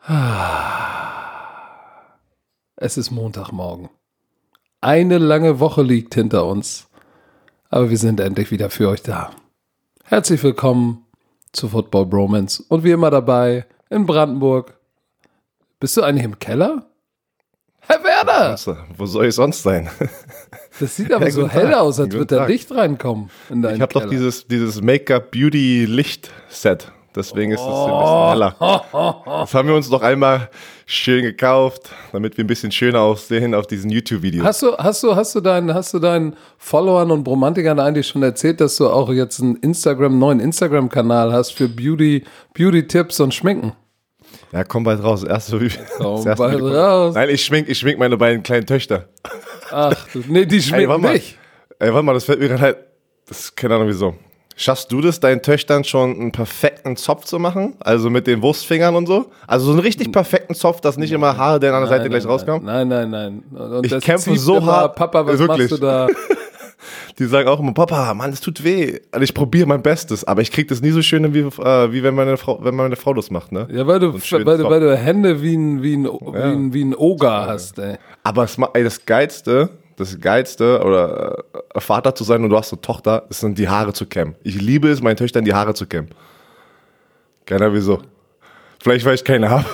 Es ist Montagmorgen. Eine lange Woche liegt hinter uns, aber wir sind endlich wieder für euch da. Herzlich willkommen zu Football Bromance und wie immer dabei in Brandenburg. Bist du eigentlich im Keller? Herr Werner! Wo soll ich sonst sein? Das sieht aber so hell aus, als würde da Licht reinkommen in deinen Ich habe doch Keller. dieses Make-up-Beauty-Licht-Set. Deswegen ist es ein bisschen heller. Das haben wir uns doch einmal schön gekauft, damit wir ein bisschen schöner aussehen auf diesen YouTube-Videos. Hast du deinen Followern und Bromantikern eigentlich schon erzählt, dass du auch jetzt einen neuen Instagram-Kanal hast für Beauty-Tipps und Schminken? Ja, komm bald raus. Komm bald raus. Nein, ich schmink meine beiden kleinen Töchter. Ach, nee, die schminken nicht. Warte mal, das fällt mir gerade halt. Das ist keine Ahnung wieso. Schaffst du das, deinen Töchtern schon einen perfekten Zopf zu machen? Also mit den Wurstfingern und so? Also so einen richtig perfekten Zopf, dass nicht immer Haare der an der Seite gleich rauskommen? Nein. Und ich kämpfe so hart. Papa, was wirklich. machst du da? Die sagen auch immer, Papa, Mann, das tut weh. Also ich probiere mein Bestes, aber ich kriege das nie so schön, wie wenn meine Frau das macht, ne? Ja, weil du Hände wie ein Oger hast, ey. Aber das Geilste oder Vater zu sein und du hast eine Tochter, das sind die Haare zu kämmen. Ich liebe es, meinen Töchtern die Haare zu kämmen. Keiner wieso. Vielleicht, weil ich keine habe.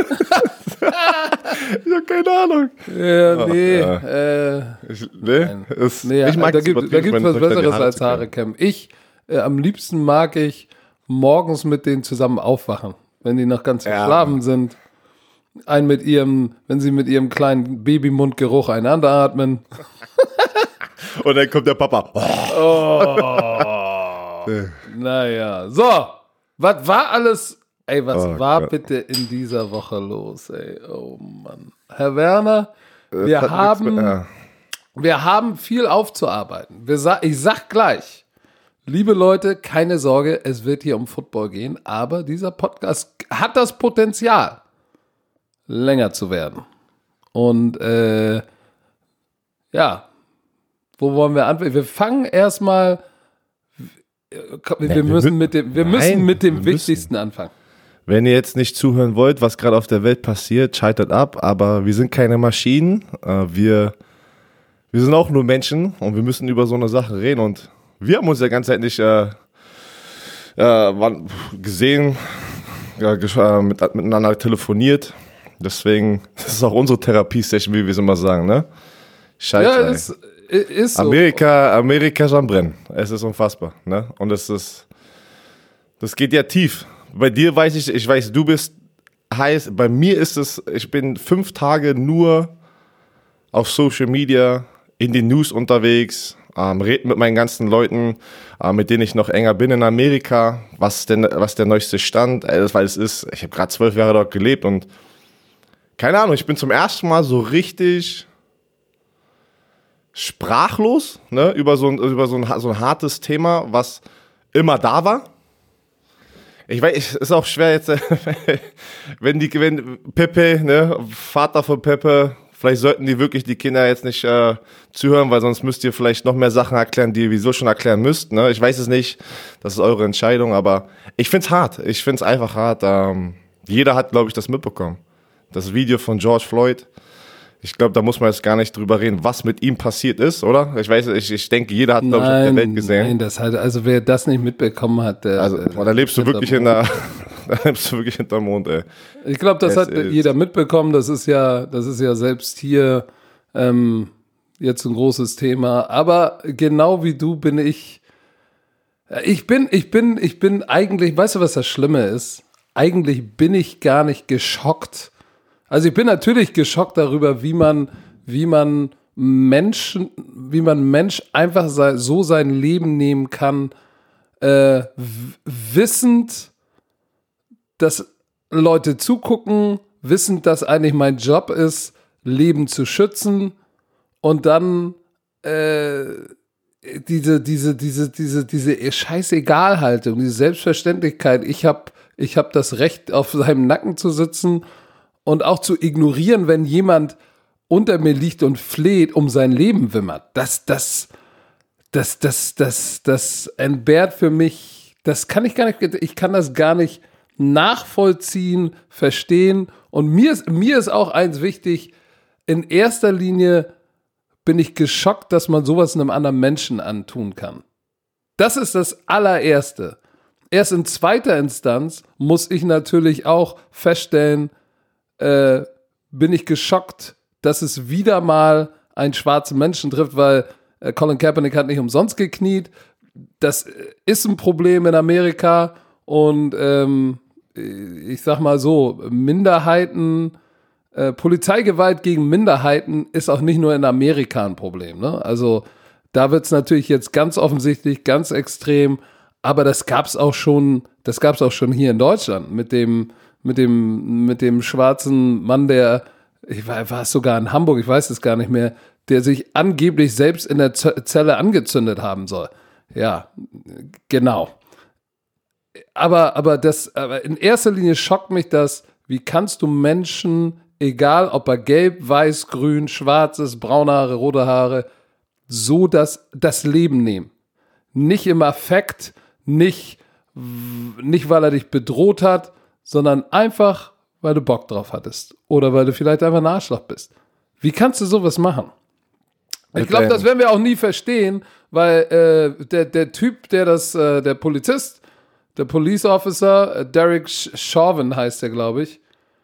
Ich habe keine Ahnung. Ja, ich mag da gibt was Besseres als Haare kämmen. Am liebsten mag ich morgens mit denen zusammen aufwachen, wenn die noch ganz verschlafen sind. Wenn sie mit ihrem kleinen Babymundgeruch einander atmen. Und dann kommt der Papa. Naja, so. Was war alles... Ey, was war bitte in dieser Woche los, ey? Oh Mann. Herr Werner, wir haben viel aufzuarbeiten. Ich sag gleich, liebe Leute, keine Sorge, es wird hier um Football gehen, aber dieser Podcast hat das Potenzial, länger zu werden. Und wo wollen wir anfangen? Wir fangen erstmal, wir müssen mit dem Wichtigsten anfangen. Wenn ihr jetzt nicht zuhören wollt, was gerade auf der Welt passiert, schaltet ab, aber wir sind keine Maschinen, wir sind auch nur Menschen und wir müssen über so eine Sache reden und wir haben uns ja ganz endlich gesehen, miteinander telefoniert, deswegen das ist auch unsere Therapie-Session, wie wir es immer sagen, ne? Scheiße. Ja, ist so. Amerika ist am Brennen, es ist unfassbar, ne? Und das geht ja tief. Bei dir weiß ich weiß, du bist heiß. Bei mir ist es, ich bin 5 Tage nur auf Social Media, in den News unterwegs, rede mit meinen ganzen Leuten, mit denen ich noch enger bin in Amerika, was der neueste Stand, weil ich habe gerade 12 Jahre dort gelebt und keine Ahnung, ich bin zum ersten Mal so richtig sprachlos, ne, über so ein hartes Thema, was immer da war. Ich weiß, es ist auch schwer jetzt, wenn Pepe, ne, Vater von Pepe, vielleicht sollten die wirklich die Kinder jetzt nicht zuhören, weil sonst müsst ihr vielleicht noch mehr Sachen erklären, die ihr sowieso schon erklären müsst, ne? Ich weiß es nicht, das ist eure Entscheidung, aber ich find's hart, ich find's einfach hart. Jeder hat, glaube ich, das mitbekommen. Das Video von George Floyd. Ich glaube, da muss man jetzt gar nicht drüber reden, was mit ihm passiert ist, oder? Ich denke, jeder hat, glaube ich, auf der Welt gesehen. Nein, also wer das nicht mitbekommen hat, da lebst du wirklich hinterm Mond, ey. Ich glaube, das hat jeder mitbekommen. Das ist ja selbst hier jetzt ein großes Thema. Aber genau wie du bin ich bin eigentlich, weißt du, was das Schlimme ist? Eigentlich bin ich gar nicht geschockt. Also ich bin natürlich geschockt darüber, wie man Mensch einfach so sein Leben nehmen kann, wissend, dass Leute zugucken, wissend, dass eigentlich mein Job ist, Leben zu schützen und dann diese Scheißegalhaltung, diese Selbstverständlichkeit, ich hab das Recht, auf seinem Nacken zu sitzen und auch zu ignorieren, wenn jemand unter mir liegt und fleht, um sein Leben wimmert. Das entbehrt für mich, das kann ich gar nicht nachvollziehen, verstehen. Und mir ist auch eins wichtig, in erster Linie bin ich geschockt, dass man sowas einem anderen Menschen antun kann. Das ist das allererste. Erst in zweiter Instanz muss ich natürlich auch feststellen, bin ich geschockt, dass es wieder mal einen schwarzen Menschen trifft, weil Colin Kaepernick hat nicht umsonst gekniet. Das ist ein Problem in Amerika und ich sag mal so, Minderheiten, Polizeigewalt gegen Minderheiten ist auch nicht nur in Amerika ein Problem. Ne? Also da wird es natürlich jetzt ganz offensichtlich, ganz extrem, aber das gab's auch schon hier in Deutschland mit dem schwarzen Mann, der, war es sogar in Hamburg, ich weiß es gar nicht mehr, der sich angeblich selbst in der Zelle angezündet haben soll. Ja, genau. Aber in erster Linie schockt mich das, wie kannst du Menschen, egal ob er gelb, weiß, grün, schwarz ist, braune Haare, rote Haare, so das Leben nehmen. Nicht im Affekt, nicht weil er dich bedroht hat, sondern einfach, weil du Bock drauf hattest. Oder weil du vielleicht einfach ein Arschloch bist. Wie kannst du sowas machen? Ich glaube, das werden wir auch nie verstehen, weil der Typ, der Polizist, der Police Officer, Derek Chauvin heißt der, glaube ich,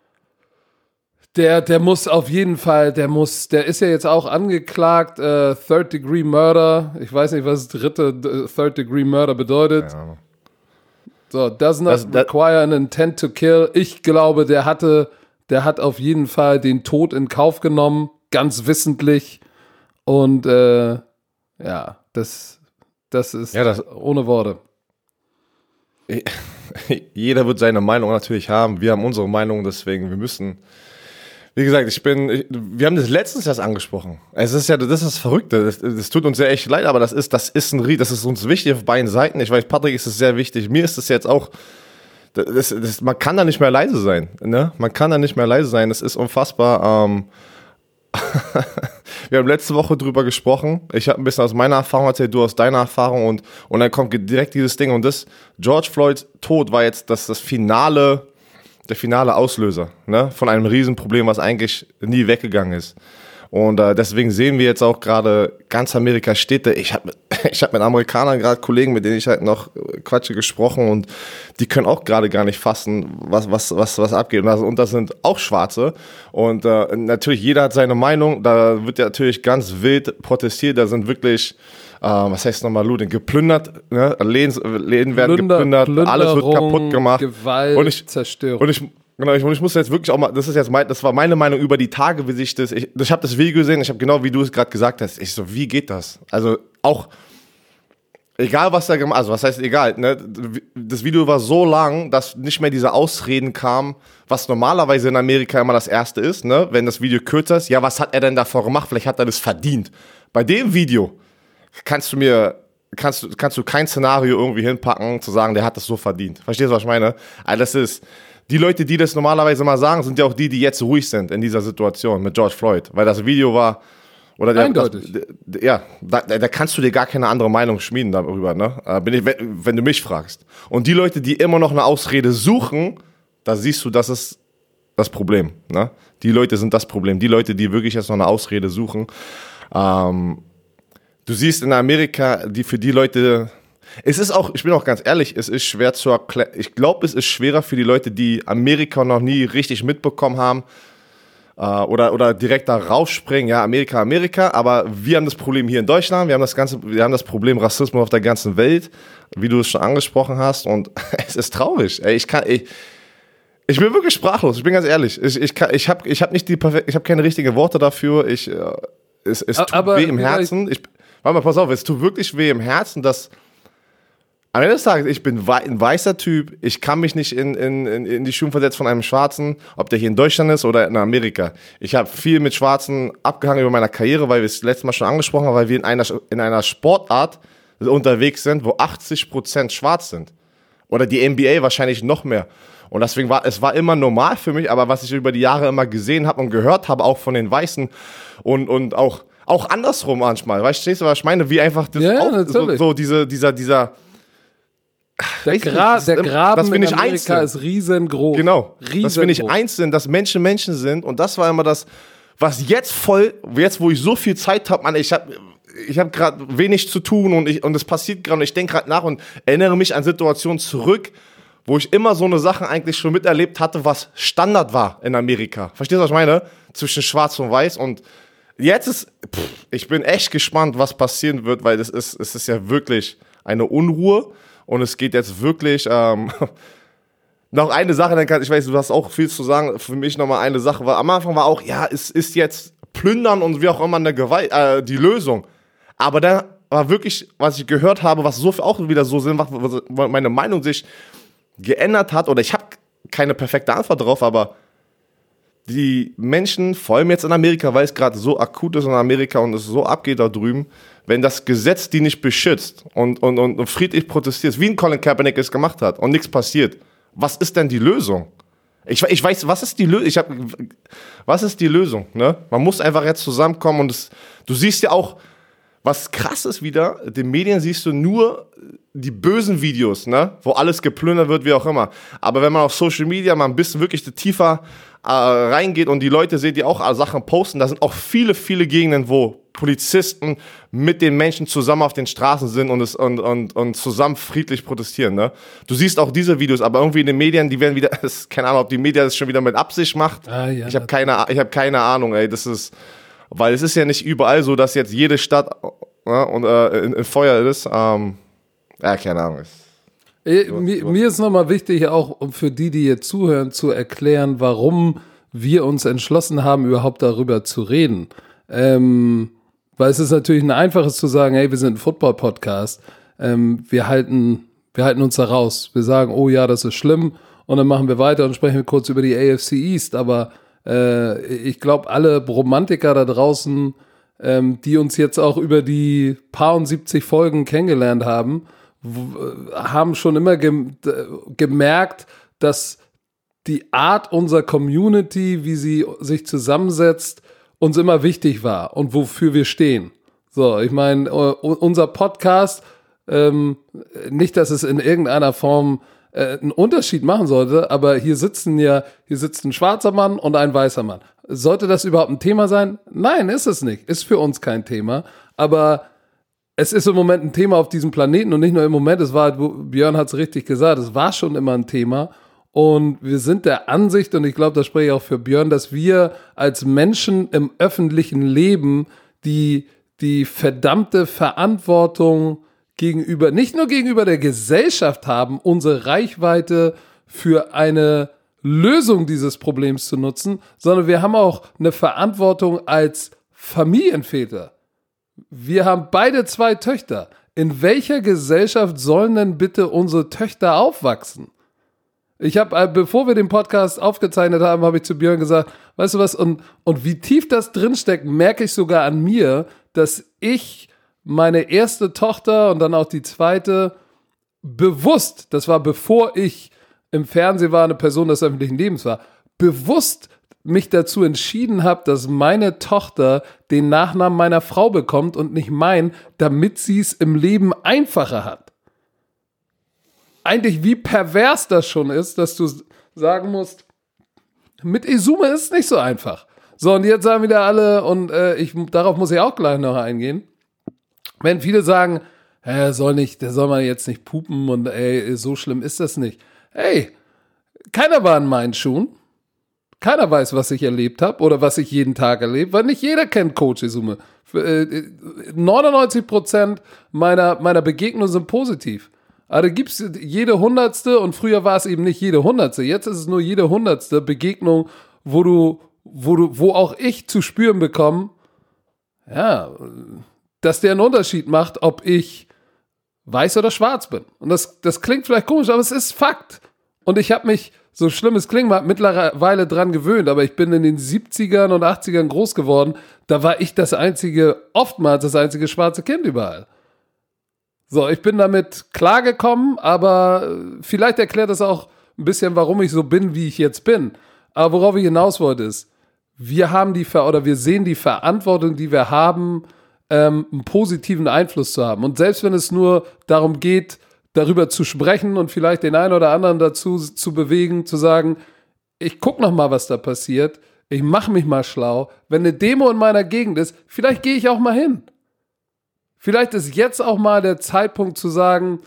der muss auf jeden Fall, der ist ja jetzt auch angeklagt, Third Degree Murder. Ich weiß nicht, was Third Degree Murder bedeutet. Ja. So, does not require an intent to kill. Ich glaube, der hat auf jeden Fall den Tod in Kauf genommen, ganz wissentlich. Und das ist ohne Worte. Jeder wird seine Meinung natürlich haben. Wir haben unsere Meinung, deswegen wir müssen. Wie gesagt, wir haben das letztens erst angesprochen. Das ist das Verrückte. Das tut uns ja echt leid, aber das ist uns wichtig auf beiden Seiten. Ich weiß, Patrick ist es sehr wichtig. Mir ist es jetzt auch, man kann da nicht mehr leise sein. Ne? Man kann da nicht mehr leise sein. Das ist unfassbar. Wir haben letzte Woche drüber gesprochen. Ich habe ein bisschen aus meiner Erfahrung erzählt, du aus deiner Erfahrung und dann kommt direkt dieses Ding. Und George Floyds Tod war jetzt der finale Auslöser, ne, von einem Riesenproblem, was eigentlich nie weggegangen ist. Und deswegen sehen wir jetzt auch gerade, ganz Amerika steht da. Ich hab mit Amerikanern gerade Kollegen, mit denen ich halt noch quatsche, gesprochen und die können auch gerade gar nicht fassen, was abgeht. Und das sind auch Schwarze. Und natürlich, jeder hat seine Meinung. Da wird ja natürlich ganz wild protestiert. Da sind wirklich, was heißt nochmal, Looting, geplündert. Ne? Läden werden geplündert, alles wird kaputt gemacht. Gewalt, Zerstörung. Und ich muss jetzt wirklich auch mal, das war meine Meinung über die Tage, wie sich ich habe das Video gesehen, ich habe genau wie du es gerade gesagt hast, ich so, wie geht das? Also auch, egal was da gemacht, also was heißt egal, ne? Das Video war so lang, dass nicht mehr diese Ausreden kamen, was normalerweise in Amerika immer das Erste ist, ne? Wenn das Video kürzer ist, ja, was hat er denn davor gemacht? Vielleicht hat er das verdient. Bei dem Video kannst du kein Szenario irgendwie hinpacken, zu sagen, der hat das so verdient. Verstehst du, was ich meine? Also das ist, die Leute, die das normalerweise mal sagen, sind ja auch die jetzt ruhig sind in dieser Situation mit George Floyd. Weil das Video war, eindeutig. Da kannst du dir gar keine andere Meinung schmieden darüber, ne? Wenn du mich fragst. Und die Leute, die immer noch eine Ausrede suchen, da siehst du, das ist das Problem, ne? Die Leute sind das Problem. Die Leute, die wirklich jetzt noch eine Ausrede suchen. Du siehst in Amerika, für die Leute, es ist auch, ich bin auch ganz ehrlich, es ist schwer zu erklären. Ich glaube, es ist schwerer für die Leute, die Amerika noch nie richtig mitbekommen haben, oder direkt da raufspringen, ja, Amerika, aber wir haben das Problem hier in Deutschland, wir haben das Problem Rassismus auf der ganzen Welt, wie du es schon angesprochen hast, und es ist traurig. Ich bin wirklich sprachlos, ich bin ganz ehrlich. Ich habe keine richtigen Worte dafür. Es tut weh im Herzen. Warte mal, pass auf, es tut wirklich weh im Herzen, dass am Ende des Tages, ich bin ein weißer Typ, ich kann mich nicht in die Schuhe versetzen von einem Schwarzen, ob der hier in Deutschland ist oder in Amerika. Ich habe viel mit Schwarzen abgehangen über meiner Karriere, weil wir es letztes Mal schon angesprochen haben, weil wir in einer Sportart unterwegs sind, wo 80% schwarz sind. Oder die NBA wahrscheinlich noch mehr. Und deswegen es war immer normal für mich, aber was ich über die Jahre immer gesehen habe und gehört habe, auch von den Weißen und auch andersrum manchmal, weißt du, was ich meine? Wie einfach das ja, so dieser Der Graben in Amerika einzeln. ist riesengroß. Genau, dass wir nicht einzeln, dass Menschen Menschen sind. Und das war immer das, was jetzt wo ich so viel Zeit habe, Mann, ich habe gerade wenig zu tun und es passiert gerade und ich denke gerade nach und erinnere mich an Situationen zurück, wo ich immer so eine Sache eigentlich schon miterlebt hatte, was Standard war in Amerika. Verstehst du, was ich meine? Zwischen Schwarz und Weiß. Und jetzt ich bin echt gespannt, was passieren wird, weil es ist ja wirklich eine Unruhe und es geht jetzt wirklich, noch eine Sache, ich weiß, du hast auch viel zu sagen, für mich nochmal eine Sache, weil am Anfang war auch, ja, es ist jetzt Plündern und wie auch immer eine Gewalt, die Lösung. Aber da war wirklich, was ich gehört habe, was so auch wieder so Sinn macht, wo meine Meinung sich geändert hat, oder ich habe keine perfekte Antwort drauf, aber die Menschen, vor allem jetzt in Amerika, weil es gerade so akut ist in Amerika und es so abgeht da drüben, wenn das Gesetz die nicht beschützt und friedlich protestiert, wie ein Colin Kaepernick es gemacht hat und nichts passiert, was ist denn die Lösung? Ich weiß, was ist die Lösung? Was ist die Lösung? Ne? Man muss einfach jetzt zusammenkommen und du siehst ja auch, was krass ist wieder, in den Medien siehst du nur die bösen Videos, ne? Wo alles geplündert wird, wie auch immer. Aber wenn man auf Social Media mal ein bisschen wirklich tiefer reingeht und die Leute sehen, die auch Sachen posten, da sind auch viele, viele Gegenden, wo Polizisten mit den Menschen zusammen auf den Straßen sind und zusammen friedlich protestieren. Ne? Du siehst auch diese Videos, aber irgendwie in den Medien, die werden wieder, keine Ahnung, ob die Medien das schon wieder mit Absicht macht. Ja, ich habe keine Ahnung, ey, das ist... Weil es ist ja nicht überall so, dass jetzt jede Stadt in Feuer ist. Keine Ahnung. Mir ist nochmal wichtig, auch um für die jetzt zuhören, zu erklären, warum wir uns entschlossen haben, überhaupt darüber zu reden. Weil es ist natürlich ein einfaches zu sagen, hey, wir sind ein Football-Podcast. Wir halten uns da raus. Wir sagen, oh ja, das ist schlimm. Und dann machen wir weiter und sprechen wir kurz über die AFC East. Aber ich glaube, alle Romantiker da draußen, die uns jetzt auch über die paar und 70 Folgen kennengelernt haben, haben schon immer gemerkt, dass die Art unserer Community, wie sie sich zusammensetzt, uns immer wichtig war und wofür wir stehen. So, ich meine, unser Podcast, nicht, dass es in irgendeiner Form einen Unterschied machen sollte, aber hier sitzt ein schwarzer Mann und ein weißer Mann. Sollte das überhaupt ein Thema sein? Nein, ist es nicht. Ist für uns kein Thema. Aber es ist im Moment ein Thema auf diesem Planeten und nicht nur im Moment. Es war, Björn hat es richtig gesagt, es war schon immer ein Thema. Und wir sind der Ansicht, und ich glaube, das spreche ich auch für Björn, dass wir als Menschen im öffentlichen Leben die verdammte Verantwortung gegenüber, nicht nur gegenüber der Gesellschaft haben, unsere Reichweite für eine Lösung dieses Problems zu nutzen, sondern wir haben auch eine Verantwortung als Familienväter. Wir haben beide 2 Töchter. In welcher Gesellschaft sollen denn bitte unsere Töchter aufwachsen? Ich habe, bevor wir den Podcast aufgezeichnet haben, habe ich zu Björn gesagt, weißt du was, und wie tief das drinsteckt, merke ich sogar an mir, dass ich meine erste Tochter und dann auch die zweite bewusst, das war bevor ich im Fernsehen war, eine Person des öffentlichen Lebens war, bewusst mich dazu entschieden habe, dass meine Tochter den Nachnamen meiner Frau bekommt und nicht meinen, damit sie es im Leben einfacher hat. Eigentlich wie pervers das schon ist, dass du sagen musst, mit Izume ist es nicht so einfach. So, und jetzt sagen wieder alle, und darauf muss ich auch gleich noch eingehen, wenn viele sagen, der soll man jetzt nicht pupen und so schlimm ist das nicht. Hey, keiner war in meinen Schuhen. Keiner weiß, was ich erlebt habe oder was ich jeden Tag erlebe, weil nicht jeder kennt Coach Izume. 99% meiner Begegnungen sind positiv. Aber da gibt es jede 100. und früher war es eben nicht jede 100. Jetzt ist es nur jede 100. Begegnung, wo auch ich zu spüren bekomme, ja, dass der einen Unterschied macht, ob ich weiß oder schwarz bin. Und das klingt vielleicht komisch, aber es ist Fakt. Und ich habe mich, so schlimm es klingt, mittlerweile dran gewöhnt, aber ich bin in den 70ern und 80ern groß geworden, da war ich oftmals das einzige schwarze Kind überall. So, ich bin damit klargekommen, aber vielleicht erklärt das auch ein bisschen, warum ich so bin, wie ich jetzt bin. Aber worauf ich hinaus wollte ist, wir sehen die Verantwortung, die wir haben, einen positiven Einfluss zu haben. Und selbst wenn es nur darum geht, darüber zu sprechen und vielleicht den einen oder anderen dazu zu bewegen, zu sagen, ich guck noch mal, was da passiert, ich mache mich mal schlau, wenn eine Demo in meiner Gegend ist, vielleicht gehe ich auch mal hin. Vielleicht ist jetzt auch mal der Zeitpunkt zu sagen,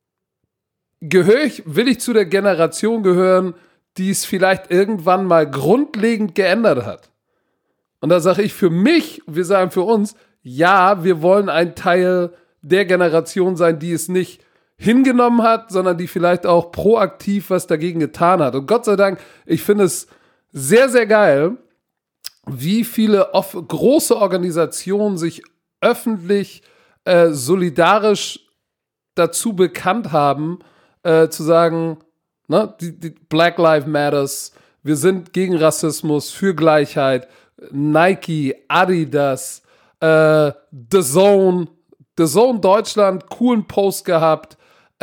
will ich zu der Generation gehören, die es vielleicht irgendwann mal grundlegend geändert hat. Und da sage ich für mich, wir sagen für uns, ja, wir wollen ein Teil der Generation sein, die es nicht hingenommen hat, sondern die vielleicht auch proaktiv was dagegen getan hat. Und Gott sei Dank, ich finde es sehr, sehr geil, wie viele große Organisationen sich öffentlich solidarisch dazu bekannt haben, zu sagen, ne, die Black Lives Matters, wir sind gegen Rassismus, für Gleichheit, Nike, Adidas, The Zone Deutschland, coolen Post gehabt,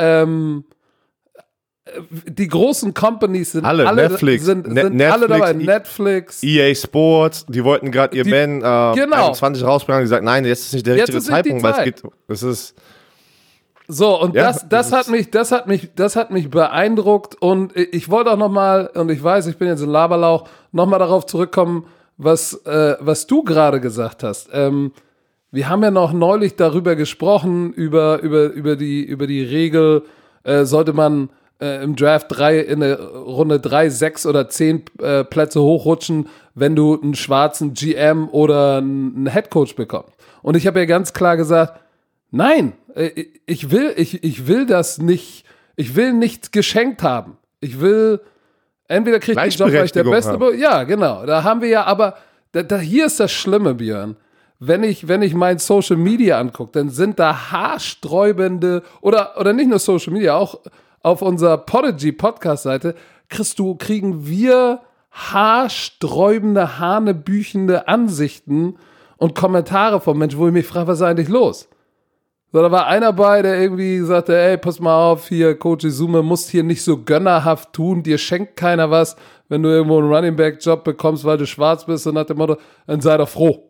die großen Companies sind alle Netflix, sind alle dabei. Netflix, EA Sports, die wollten gerade ihr Ben 21 rausbringen, die gesagt, nein, jetzt ist nicht der richtige Zeitpunkt, weil es ist so, und ja, das hat mich beeindruckt, und ich wollte auch nochmal, und ich weiß, ich bin jetzt ein Laberlauch, nochmal darauf zurückkommen, was du gerade gesagt hast. Wir haben ja noch neulich darüber gesprochen, über die Regel, sollte man im Draft in der Runde 3, 6 oder 10 Plätze hochrutschen, wenn du einen schwarzen GM oder einen Headcoach bekommst. Und ich habe ja ganz klar gesagt, nein, ich will das nicht, ich will nichts geschenkt haben. Ich will, entweder kriege ich den Job, weil ich der Beste bin. Ja, genau. Da haben wir ja, aber hier ist das Schlimme, Björn. Wenn ich mein Social Media angucke, dann sind da haarsträubende, oder nicht nur Social Media, auch auf unserer Podigy Podcast-Seite kriegen wir haarsträubende, hanebüchende Ansichten und Kommentare von Menschen, wo ich mich frage, was ist eigentlich los? So, da war einer bei, der irgendwie sagte, ey, pass mal auf, hier, Coach Izume, musst hier nicht so gönnerhaft tun, dir schenkt keiner was, wenn du irgendwo einen Running-Back-Job bekommst, weil du schwarz bist, und nach dem Motto, dann sei doch froh.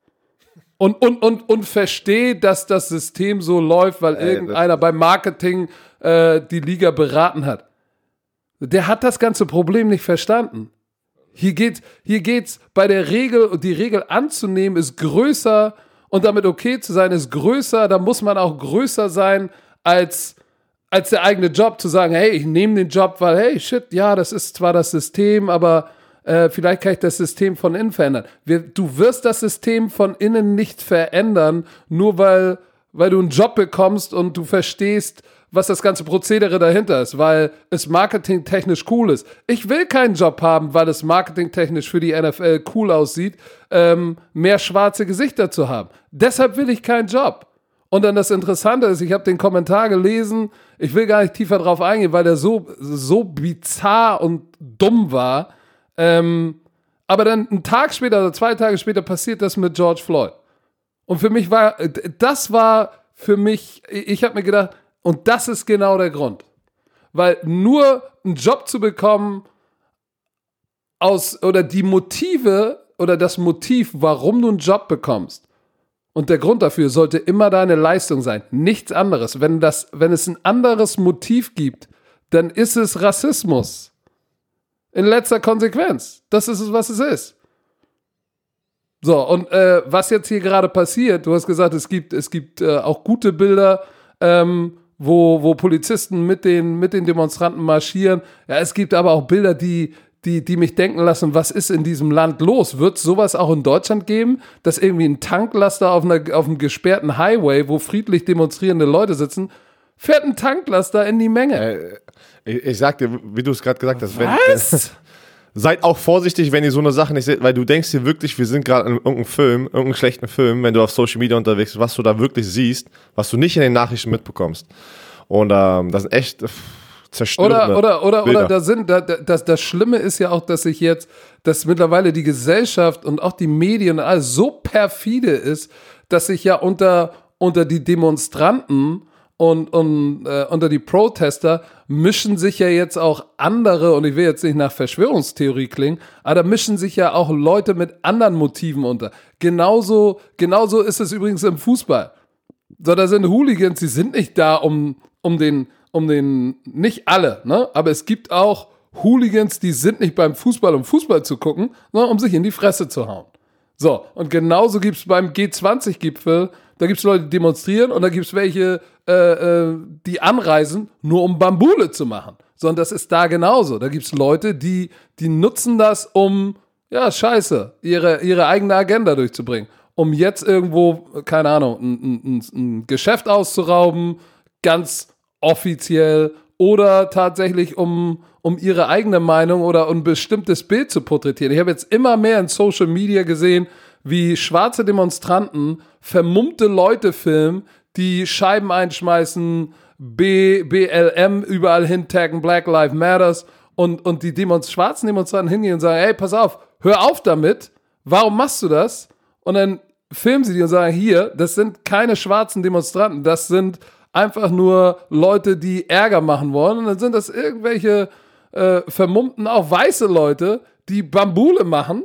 Und verstehe, dass das System so läuft, weil irgendeiner beim Marketing die Liga beraten hat. Der hat das ganze Problem nicht verstanden. Hier geht's bei der Regel, die Regel anzunehmen ist größer und damit okay zu sein ist größer. Da muss man auch größer sein als der eigene Job, zu sagen, hey, ich nehme den Job, weil, hey, shit, ja, das ist zwar das System, aber vielleicht kann ich das System von innen verändern. Du wirst das System von innen nicht verändern, nur weil du einen Job bekommst und du verstehst, was das ganze Prozedere dahinter ist, weil es marketingtechnisch cool ist. Ich will keinen Job haben, weil es marketingtechnisch für die NFL cool aussieht, mehr schwarze Gesichter zu haben. Deshalb will ich keinen Job. Und dann das Interessante ist, ich habe den Kommentar gelesen, ich will gar nicht tiefer drauf eingehen, weil der so bizarr und dumm war. Aber dann einen Tag später oder 2 Tage später passiert das mit George Floyd. Und für mich ich habe mir gedacht, und das ist genau der Grund. Weil nur einen Job zu bekommen oder die Motive oder das Motiv, warum du einen Job bekommst, und der Grund dafür sollte immer deine Leistung sein, nichts anderes. Wenn es ein anderes Motiv gibt, dann ist es Rassismus. In letzter Konsequenz. Das ist es, was es ist. So, und was jetzt hier gerade passiert, du hast gesagt, es gibt auch gute Bilder, wo Polizisten mit den Demonstranten marschieren. Ja, es gibt aber auch Bilder, die mich denken lassen, was ist in diesem Land los? Wird es sowas auch in Deutschland geben, dass irgendwie ein Tanklaster auf einem gesperrten Highway, wo friedlich demonstrierende Leute sitzen, fährt ein Tanklaster in die Menge? Ich sag dir, wie du es gerade gesagt hast, was? Seid auch vorsichtig, wenn ihr so eine Sache nicht seht, weil du denkst dir wirklich, wir sind gerade in irgendeinem schlechten Film, wenn du auf Social Media unterwegs bist, was du da wirklich siehst, was du nicht in den Nachrichten mitbekommst. Und das sind echt zerstörende Oder das Schlimme ist ja auch, dass mittlerweile die Gesellschaft und auch die Medien alles so perfide ist, dass sich ja unter die Demonstranten und unter die Protester mischen sich ja jetzt auch andere, und ich will jetzt nicht nach Verschwörungstheorie klingen, aber da mischen sich ja auch Leute mit anderen Motiven unter. Genauso ist es übrigens im Fußball. So, da sind Hooligans, die sind nicht da, um nicht alle, ne? Aber es gibt auch Hooligans, die sind nicht beim Fußball, um Fußball zu gucken, sondern um sich in die Fresse zu hauen. So, und genauso gibt es beim G20-Gipfel, da gibt es Leute, die demonstrieren und da gibt es welche, die anreisen, nur um Bambule zu machen. So, und das ist da genauso. Da gibt es Leute, die nutzen das, um, ja, scheiße, ihre eigene Agenda durchzubringen. Um jetzt irgendwo, keine Ahnung, ein Geschäft auszurauben, ganz offiziell, oder tatsächlich um ihre eigene Meinung oder ein bestimmtes Bild zu porträtieren. Ich habe jetzt immer mehr in Social Media gesehen, wie schwarze Demonstranten vermummte Leute filmen, die Scheiben einschmeißen, BLM überall hintaggen, Black Lives Matters und die schwarzen Demonstranten hingehen und sagen, hey, pass auf, hör auf damit, warum machst du das? Und dann filmen sie die und sagen, hier, das sind keine schwarzen Demonstranten, das sind einfach nur Leute, die Ärger machen wollen. Und dann sind das irgendwelche vermummten, auch weiße Leute, die Bambule machen,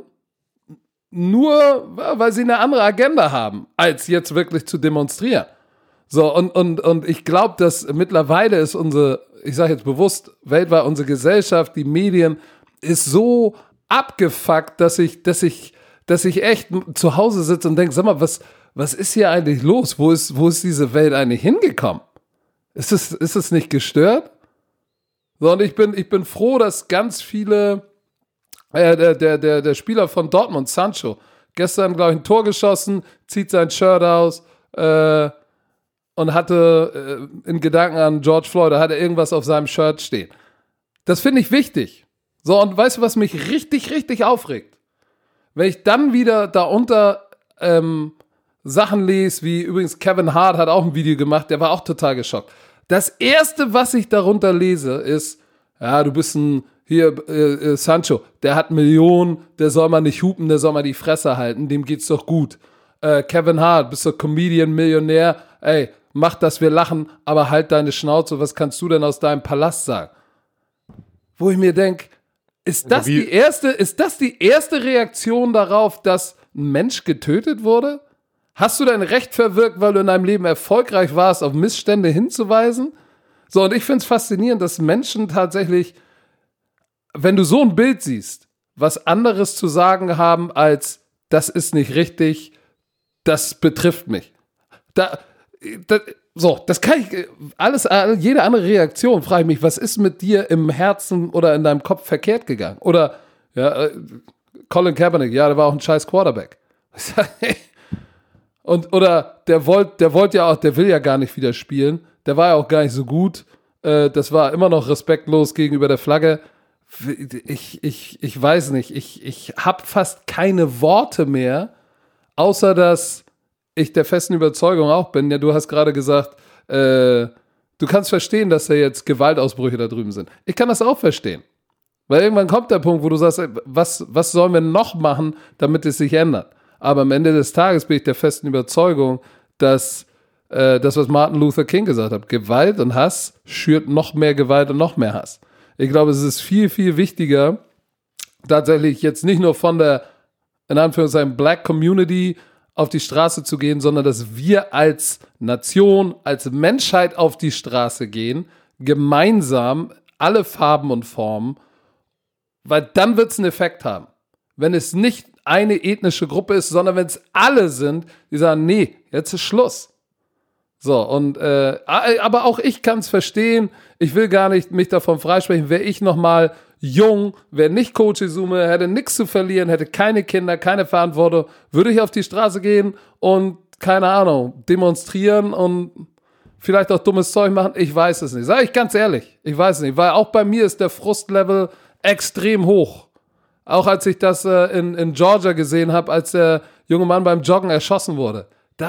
nur weil sie eine andere Agenda haben, als jetzt wirklich zu demonstrieren. So, und ich glaube, dass mittlerweile ist ich sage jetzt bewusst, weltweit unsere Gesellschaft, die Medien, ist so abgefuckt, dass ich echt zu Hause sitze und denke, sag mal, was ist hier eigentlich los? Wo ist diese Welt eigentlich hingekommen? Ist es nicht gestört? So, und ich bin froh, dass ganz viele, der Spieler von Dortmund, Sancho, gestern, glaube ich, ein Tor geschossen, zieht sein Shirt aus und hatte in Gedanken an George Floyd, da hat er irgendwas auf seinem Shirt stehen. Das finde ich wichtig. So, und weißt du, was mich richtig, richtig aufregt? Wenn ich dann wieder darunter Sachen lese, wie übrigens Kevin Hart hat auch ein Video gemacht, der war auch total geschockt. Das Erste, was ich darunter lese, ist, ja, du bist Sancho, der hat Millionen, der soll mal nicht hupen, der soll mal die Fresse halten, dem geht's doch gut. Kevin Hart, bist du Comedian, Millionär, ey, mach, dass wir lachen, aber halt deine Schnauze, was kannst du denn aus deinem Palast sagen? Wo ich mir denke, ist das die erste Reaktion darauf, dass ein Mensch getötet wurde? Hast du dein Recht verwirkt, weil du in deinem Leben erfolgreich warst, auf Missstände hinzuweisen? So, und ich finde es faszinierend, dass Menschen tatsächlich, wenn du so ein Bild siehst, was anderes zu sagen haben als, das ist nicht richtig, das betrifft mich. Das kann ich, jede andere Reaktion, frage ich mich, was ist mit dir im Herzen oder in deinem Kopf verkehrt gegangen? Oder, ja, Colin Kaepernick, ja, der war auch ein scheiß Quarterback. Oder der will ja gar nicht wieder spielen. Der war ja auch gar nicht so gut. Das war immer noch respektlos gegenüber der Flagge. Ich weiß nicht. Ich habe fast keine Worte mehr, außer dass ich der festen Überzeugung auch bin. Ja, du hast gerade gesagt, du kannst verstehen, dass da jetzt Gewaltausbrüche da drüben sind. Ich kann das auch verstehen. Weil irgendwann kommt der Punkt, wo du sagst, was sollen wir noch machen, damit es sich ändert? Aber am Ende des Tages bin ich der festen Überzeugung, dass das, was Martin Luther King gesagt hat, Gewalt und Hass schürt noch mehr Gewalt und noch mehr Hass. Ich glaube, es ist viel, viel wichtiger, tatsächlich jetzt nicht nur von der, in Anführungszeichen, Black Community auf die Straße zu gehen, sondern dass wir als Nation, als Menschheit auf die Straße gehen, gemeinsam, alle Farben und Formen, weil dann wird es einen Effekt haben. Wenn es nicht eine ethnische Gruppe ist, sondern wenn es alle sind, die sagen, nee, jetzt ist Schluss. So, und aber auch ich kann es verstehen, ich will gar nicht mich davon freisprechen, wäre ich nochmal jung, wäre nicht Coach Izume, hätte nichts zu verlieren, hätte keine Kinder, keine Verantwortung, würde ich auf die Straße gehen und, keine Ahnung, demonstrieren und vielleicht auch dummes Zeug machen, ich weiß es nicht. Sag ich ganz ehrlich, ich weiß es nicht, weil auch bei mir ist der Frustlevel extrem hoch. Auch als ich das in Georgia gesehen habe, als der junge Mann beim Joggen erschossen wurde.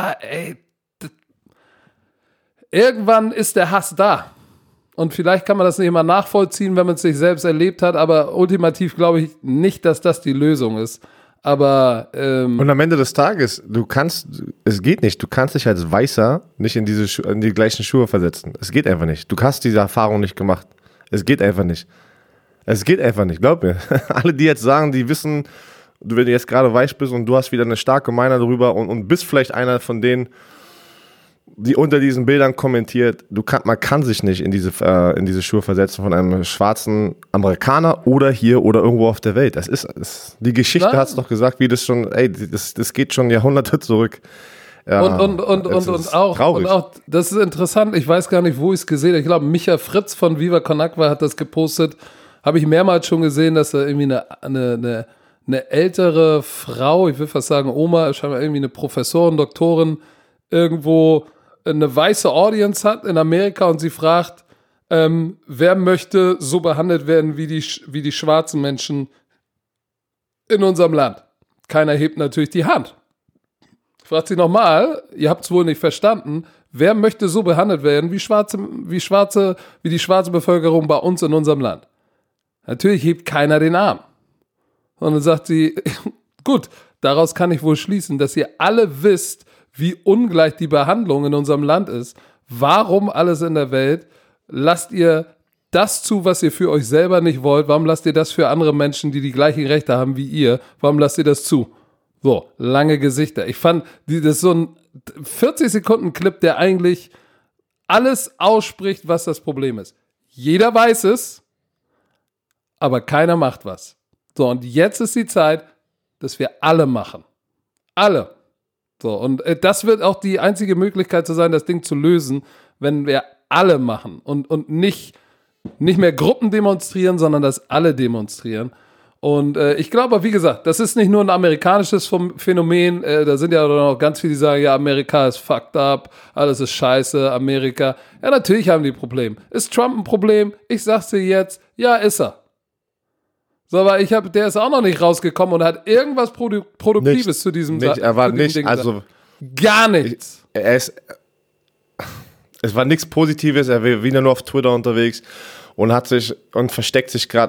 Irgendwann ist der Hass da. Und vielleicht kann man das nicht immer nachvollziehen, wenn man es nicht selbst erlebt hat, aber ultimativ glaube ich nicht, dass das die Lösung ist. Aber und am Ende des Tages, es geht nicht, du kannst dich als Weißer nicht in die gleichen Schuhe versetzen. Es geht einfach nicht. Du hast diese Erfahrung nicht gemacht. Es geht einfach nicht. Es geht einfach nicht, glaub mir. Alle, die jetzt sagen, die wissen, wenn du jetzt gerade weiß bist und du hast wieder eine starke Meinung darüber und bist vielleicht einer von denen, die unter diesen Bildern kommentiert, man kann sich nicht in diese Schuhe versetzen von einem schwarzen Amerikaner oder hier oder irgendwo auf der Welt. Die Geschichte hat es doch gesagt, wie das schon, das geht schon Jahrhunderte zurück. Ja, und auch, das ist interessant, ich weiß gar nicht, wo ich es gesehen habe. Ich glaube, Micha Fritz von Viva Con Agua hat das gepostet. Habe ich mehrmals schon gesehen, dass da irgendwie eine ältere Frau, ich will fast sagen Oma, scheinbar irgendwie eine Professorin, Doktorin, irgendwo eine weiße Audience hat in Amerika und sie fragt, wer möchte so behandelt werden wie die schwarzen Menschen in unserem Land? Keiner hebt natürlich die Hand. Fragt sie nochmal, ihr habt es wohl nicht verstanden, wer möchte so behandelt werden wie die schwarze Bevölkerung bei uns in unserem Land? Natürlich hebt keiner den Arm. Und dann sagt sie, gut, daraus kann ich wohl schließen, dass ihr alle wisst, wie ungleich die Behandlung in unserem Land ist. Warum alles in der Welt lasst ihr das zu, was ihr für euch selber nicht wollt? Warum lasst ihr das für andere Menschen, die gleichen Rechte haben wie ihr? Warum lasst ihr das zu? So, lange Gesichter. Ich fand, das ist so ein 40-Sekunden-Clip, der eigentlich alles ausspricht, was das Problem ist. Jeder weiß es, aber keiner macht was. So, und jetzt ist die Zeit, dass wir alle machen. Alle. So, und das wird auch die einzige Möglichkeit zu sein, das Ding zu lösen, wenn wir alle machen und nicht mehr Gruppen demonstrieren, sondern dass alle demonstrieren. Und ich glaube, wie gesagt, das ist nicht nur ein amerikanisches Phänomen, da sind ja noch ganz viele, die sagen, ja, Amerika ist fucked up, alles ist scheiße, Amerika. Ja, natürlich haben die Probleme. Ist Trump ein Problem? Ich sag's dir jetzt, ja, ist er. So, aber der ist auch noch nicht rausgekommen und hat irgendwas Produktives nichts, zu diesem Er war nicht, Ding also gar nichts. Es war nichts Positives, er war wieder nur auf Twitter unterwegs und versteckt sich gerade.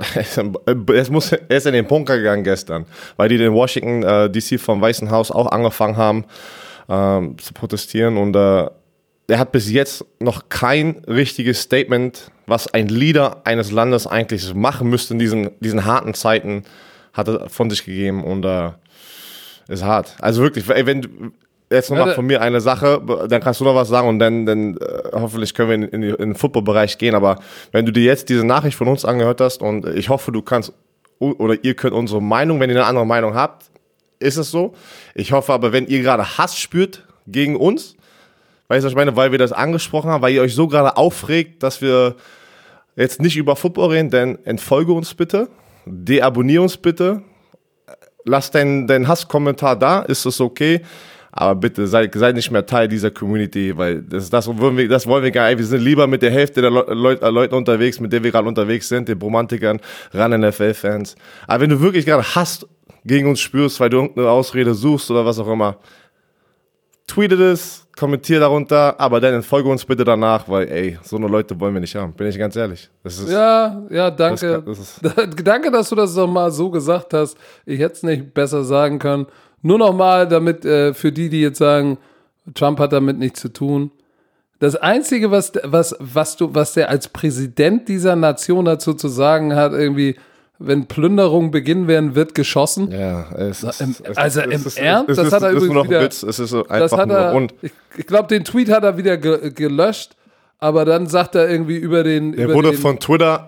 Er ist in den Bunker gegangen gestern, weil die in Washington DC vom Weißen Haus auch angefangen haben zu protestieren und er hat bis jetzt noch kein richtiges Statement, was ein Leader eines Landes eigentlich machen müsste in diesen harten Zeiten, hat er von sich gegeben und ist hart. Also wirklich, wenn du jetzt noch mal von mir eine Sache, dann kannst du noch was sagen und dann hoffentlich können wir in den Football-Bereich gehen, aber wenn du dir jetzt diese Nachricht von uns angehört hast und ich hoffe, du kannst oder ihr könnt unsere Meinung, wenn ihr eine andere Meinung habt, ist es so. Ich hoffe aber, wenn ihr gerade Hass spürt gegen uns, weißt du, was ich meine, weil wir das angesprochen haben, weil ihr euch so gerade aufregt, dass wir jetzt nicht über Football reden, dann entfolge uns bitte, deabonniere uns bitte, lass deinen Hasskommentar da, ist das okay, aber bitte sei nicht mehr Teil dieser Community, weil das wollen wir gar nicht. Wir sind lieber mit der Hälfte der Leute unterwegs, mit denen wir gerade unterwegs sind, den Romantikern, ran NFL-Fans. Aber wenn du wirklich gerade Hass gegen uns spürst, weil du irgendeine Ausrede suchst oder was auch immer, tweete das, kommentier darunter, aber dann entfolge uns bitte danach, weil, so eine Leute wollen wir nicht haben, bin ich ganz ehrlich. Ja, danke. Danke, dass du das nochmal so gesagt hast. Ich hätte es nicht besser sagen können. Nur nochmal, damit für die jetzt sagen, Trump hat damit nichts zu tun. Das Einzige, was der als Präsident dieser Nation dazu zu sagen hat, irgendwie, wenn Plünderungen beginnen werden, wird geschossen. Ja, im Ernst? Das hat er übrigens wieder. Es ist so einfach nur. Ich glaube, den Tweet hat er wieder gelöscht, aber dann sagt er irgendwie über den. Der wurde von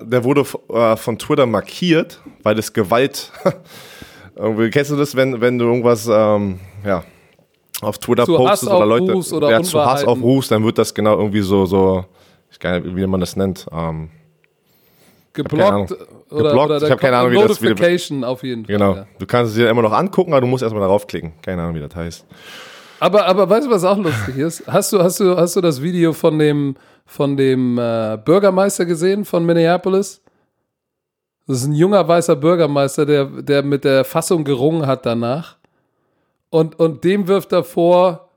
Twitter markiert, weil das Gewalt. Irgendwie, kennst du das, wenn du irgendwas auf Twitter postest oder Leute zu Hass aufrufst, dann wird das genau irgendwie so ich weiß nicht, wie man das nennt. Geblockt oder ich habe keine Ahnung, wie das wieder. Notification auf jeden Fall. Genau. Ja. Du kannst es dir immer noch angucken, aber du musst erstmal darauf klicken. Keine Ahnung, wie das heißt. Aber weißt du, was auch lustig ist? Hast du das Video von dem Bürgermeister gesehen von Minneapolis? Das ist ein junger weißer Bürgermeister, der mit der Fassung gerungen hat danach. Und dem wirft er vor,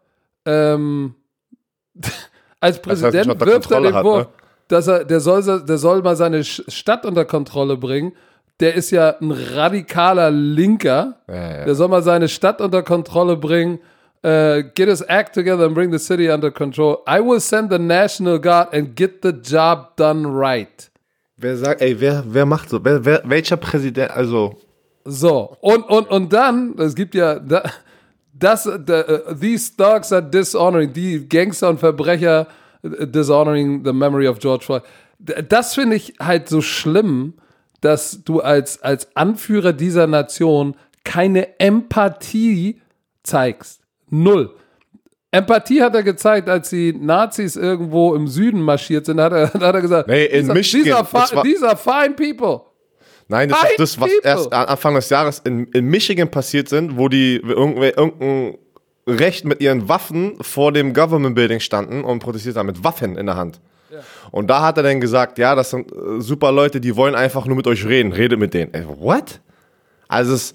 als Präsident wirft er dem vor, dass der soll mal seine Stadt unter Kontrolle bringen. Der ist ja ein radikaler Linker. Ja. Der soll mal seine Stadt unter Kontrolle bringen. Get his act together and bring the city under control. I will send the National Guard and get the job done right. Wer sagt, wer macht so? Welcher Präsident, also. So, und dann, es gibt ja, these thugs are dishonoring, die Gangster und Verbrecher dishonoring the memory of George Floyd. Das finde ich halt so schlimm, dass du als Anführer dieser Nation keine Empathie zeigst. Null. Empathie hat er gezeigt, als die Nazis irgendwo im Süden marschiert sind, hat er gesagt, nee, in Michigan. These are fine people. Nein, das ist das, was erst Anfang des Jahres in Michigan passiert sind, wo die irgendein Recht mit ihren Waffen vor dem Government Building standen und protestiert haben, mit Waffen in der Hand. Ja. Und da hat er dann gesagt, ja, das sind super Leute, die wollen einfach nur mit euch reden. Redet mit denen. What? Also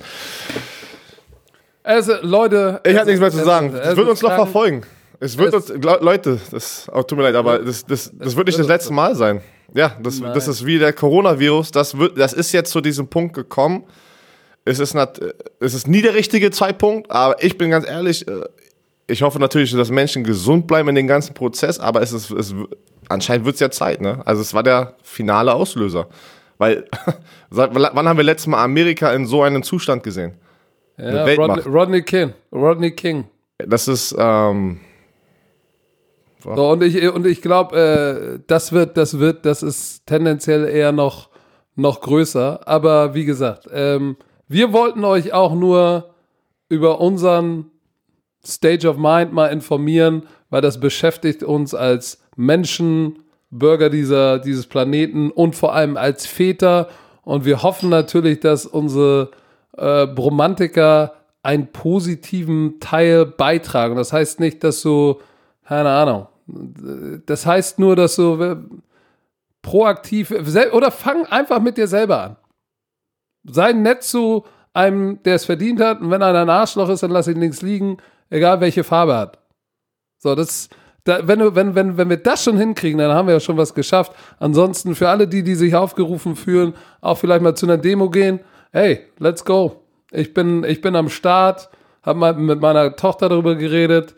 Leute... Ich habe nichts mehr zu sagen. Es wird uns noch verfolgen. Es wird uns... Leute, tut mir leid, aber das wird nicht das letzte Mal sein. Ja, das ist wie der Coronavirus. Das ist jetzt zu diesem Punkt gekommen. Es ist nie der richtige Zeitpunkt, aber ich bin ganz ehrlich, ich hoffe natürlich, dass Menschen gesund bleiben in dem ganzen Prozess, aber anscheinend wird es ja Zeit, ne? Also es war der finale Auslöser. Weil, wann haben wir letztes Mal Amerika in so einem Zustand gesehen? Ja, Rodney King. Das ist, So, und ich glaube, das ist tendenziell eher noch größer. Aber wie gesagt, wir wollten euch auch nur über unseren Stage of Mind mal informieren, weil das beschäftigt uns als Menschen, Bürger dieses Planeten und vor allem als Väter. Und wir hoffen natürlich, dass unsere Bromantiker einen positiven Teil beitragen. Das heißt nicht, dass du, keine Ahnung, das heißt nur, dass du proaktiv, oder fang einfach mit dir selber an. Sei nett zu einem, der es verdient hat, und wenn einer ein Arschloch ist, dann lass ihn links liegen, egal welche Farbe er hat. So, wenn wir das schon hinkriegen, dann haben wir ja schon was geschafft. Ansonsten für alle die sich aufgerufen fühlen, auch vielleicht mal zu einer Demo gehen, hey, let's go. Ich bin am Start, habe mal mit meiner Tochter darüber geredet.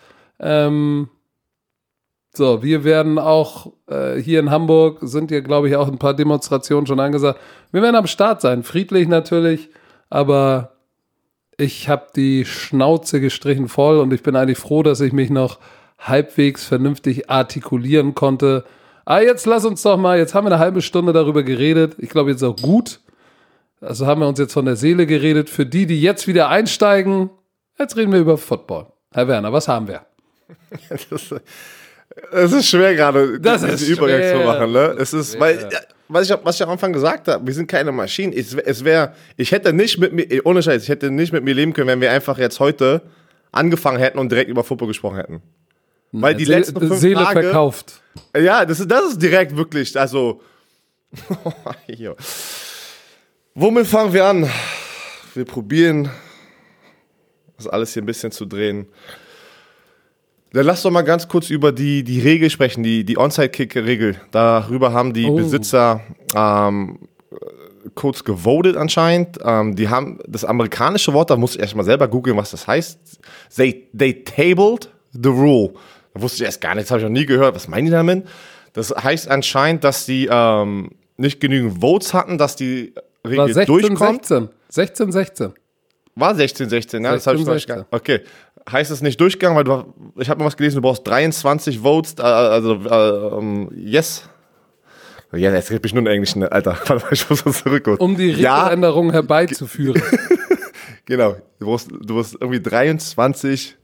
So, wir werden auch hier in Hamburg, sind hier, glaube ich, auch ein paar Demonstrationen schon angesagt. Wir werden am Start sein, friedlich natürlich, aber ich habe die Schnauze gestrichen voll und ich bin eigentlich froh, dass ich mich noch halbwegs vernünftig artikulieren konnte. Jetzt lass uns doch mal, jetzt haben wir eine halbe Stunde darüber geredet. Ich glaube, jetzt auch gut. Also haben wir uns jetzt von der Seele geredet. Für die jetzt wieder einsteigen, jetzt reden wir über Football. Herr Werner, was haben wir? Es ist schwer gerade, diesen Übergang zu machen. Ne? Es ist, weil, was ich am Anfang gesagt habe, wir sind keine Maschinen. Ich hätte nicht mit mir, ohne Scheiß, ich hätte nicht mit mir leben können, wenn wir einfach jetzt heute angefangen hätten und direkt über Football gesprochen hätten. Weil die letzten 5 Seele Tage, verkauft. Ja, das ist direkt wirklich, also womit fangen wir an? Wir probieren, das alles hier ein bisschen zu drehen. Dann lass doch mal ganz kurz über die Regel sprechen, die Onside-Kick-Regel. Darüber haben die Besitzer kurz gewotet anscheinend. Die haben das amerikanische Wort, da muss ich erstmal selber googeln, was das heißt. They tabled the rule. Da wusste ich erst gar nichts, habe ich noch nie gehört. Was meinen die damit? Das heißt anscheinend, dass die nicht genügend Votes hatten, dass die Regel durchkommt. 16-16. War 16-16, ja? Das habe ich noch nicht gehabt. Okay. Heißt es nicht durchgegangen, weil ich habe mal was gelesen, du brauchst 23 Votes, yes. Ja, jetzt rede ich nur in Englisch, ne? Alter. Ich muss zurück. Um die Regeländerung herbeizuführen. Genau. Du brauchst irgendwie 23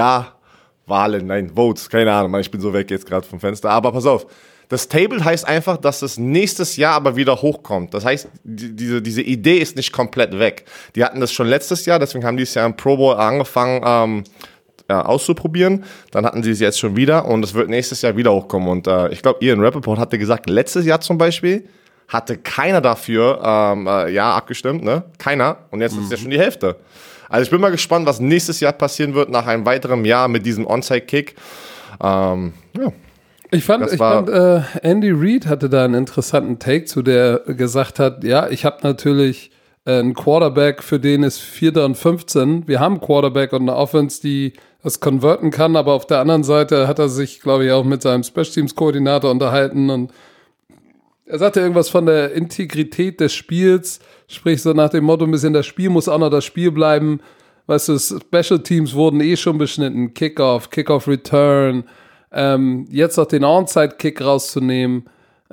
Votes. Keine Ahnung, Mann, ich bin so weg jetzt gerade vom Fenster. Aber pass auf. Das Table heißt einfach, dass es nächstes Jahr aber wieder hochkommt. Das heißt, diese Idee ist nicht komplett weg. Die hatten das schon letztes Jahr, deswegen haben die es ja im Pro Bowl angefangen auszuprobieren. Dann hatten sie es jetzt schon wieder und es wird nächstes Jahr wieder hochkommen. Und ich glaube, Ian Rappaport hatte gesagt, letztes Jahr zum Beispiel hatte keiner dafür abgestimmt, ne? Keiner. Und jetzt ist es ja schon die Hälfte. Also ich bin mal gespannt, was nächstes Jahr passieren wird nach einem weiteren Jahr mit diesem Onside-Kick. Ich fand, Andy Reid hatte da einen interessanten Take zu, der gesagt hat, ja, ich habe natürlich einen Quarterback, für den ist 4. und 15. Wir haben einen Quarterback und eine Offense, die das konverten kann, aber auf der anderen Seite hat er sich, glaube ich, auch mit seinem Special Teams Koordinator unterhalten und er sagte irgendwas von der Integrität des Spiels, sprich so nach dem Motto, ein bisschen das Spiel muss auch noch das Spiel bleiben. weißt du, Special Teams wurden schon beschnitten, Kickoff Return, jetzt noch den Onside-Kick rauszunehmen.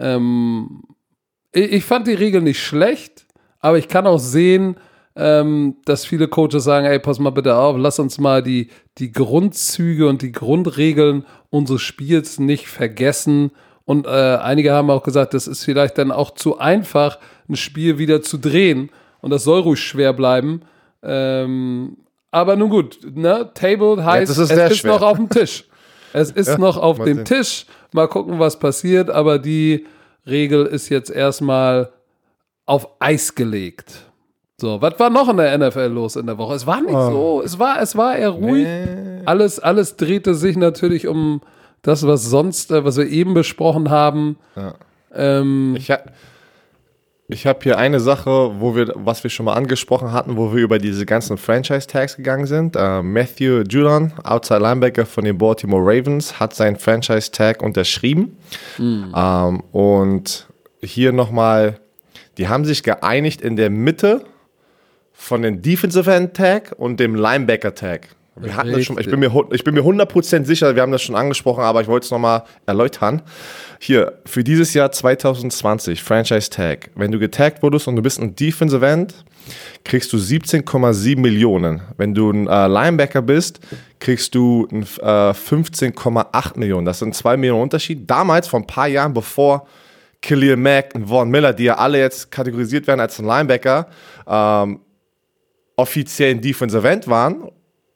Ich fand die Regel nicht schlecht, aber ich kann auch sehen, dass viele Coaches sagen, ey, pass mal bitte auf, lass uns mal die Grundzüge und die Grundregeln unseres Spiels nicht vergessen. Und einige haben auch gesagt, das ist vielleicht dann auch zu einfach, ein Spiel wieder zu drehen. Und das soll ruhig schwer bleiben. Aber nun gut, ne? Table heißt, es ist noch auf dem Tisch. Es ist noch auf dem Tisch. Mal gucken, was passiert. Aber die Regel ist jetzt erstmal auf Eis gelegt. So, was war noch in der NFL los in der Woche? Es war nicht so, es war eher ruhig. Nee. Alles drehte sich natürlich um das, was wir eben besprochen haben. Ja. Ich habe hier eine Sache, was wir schon mal angesprochen hatten, wo wir über diese ganzen Franchise-Tags gegangen sind. Matthew Judon, Outside Linebacker von den Baltimore Ravens, hat seinen Franchise-Tag unterschrieben. Und hier nochmal, die haben sich geeinigt in der Mitte von dem Defensive End Tag und dem Linebacker Tag. Wir hatten das schon, ich bin mir 100% sicher, wir haben das schon angesprochen, aber ich wollte es nochmal erläutern. Hier, für dieses Jahr 2020, Franchise Tag. Wenn du getaggt wurdest und du bist ein Defensive End, kriegst du 17,7 Millionen. Wenn du ein Linebacker bist, kriegst du 15,8 Millionen. Das sind 2 Millionen Unterschied. Damals, vor ein paar Jahren, bevor Khalil Mack und Von Miller, die ja alle jetzt kategorisiert werden als ein Linebacker, offiziell ein Defensive End waren,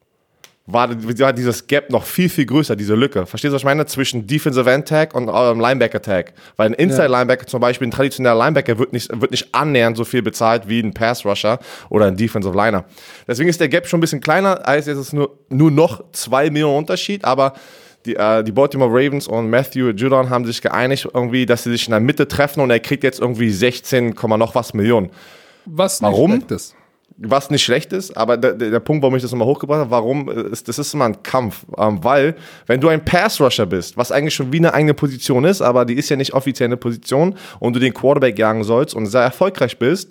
war dieses Gap noch viel, viel größer, diese Lücke. Verstehst du, was ich meine? Zwischen Defensive End Tag und Linebacker Tag. Weil ein Inside Linebacker zum Beispiel, ein traditioneller Linebacker wird nicht annähernd so viel bezahlt wie ein Pass Rusher oder ein Defensive Liner. Deswegen ist der Gap schon ein bisschen kleiner, als jetzt ist es nur noch 2 Millionen Unterschied, aber die Baltimore Ravens und Matthew Judon haben sich geeinigt irgendwie, dass sie sich in der Mitte treffen und er kriegt jetzt irgendwie 16, noch was Millionen. Was nicht schlecht ist. Was nicht schlecht ist, aber der Punkt, warum ich das nochmal hochgebracht habe, das ist immer ein Kampf, weil, wenn du ein Pass-Rusher bist, was eigentlich schon wie eine eigene Position ist, aber die ist ja nicht offiziell eine Position und du den Quarterback jagen sollst und sehr erfolgreich bist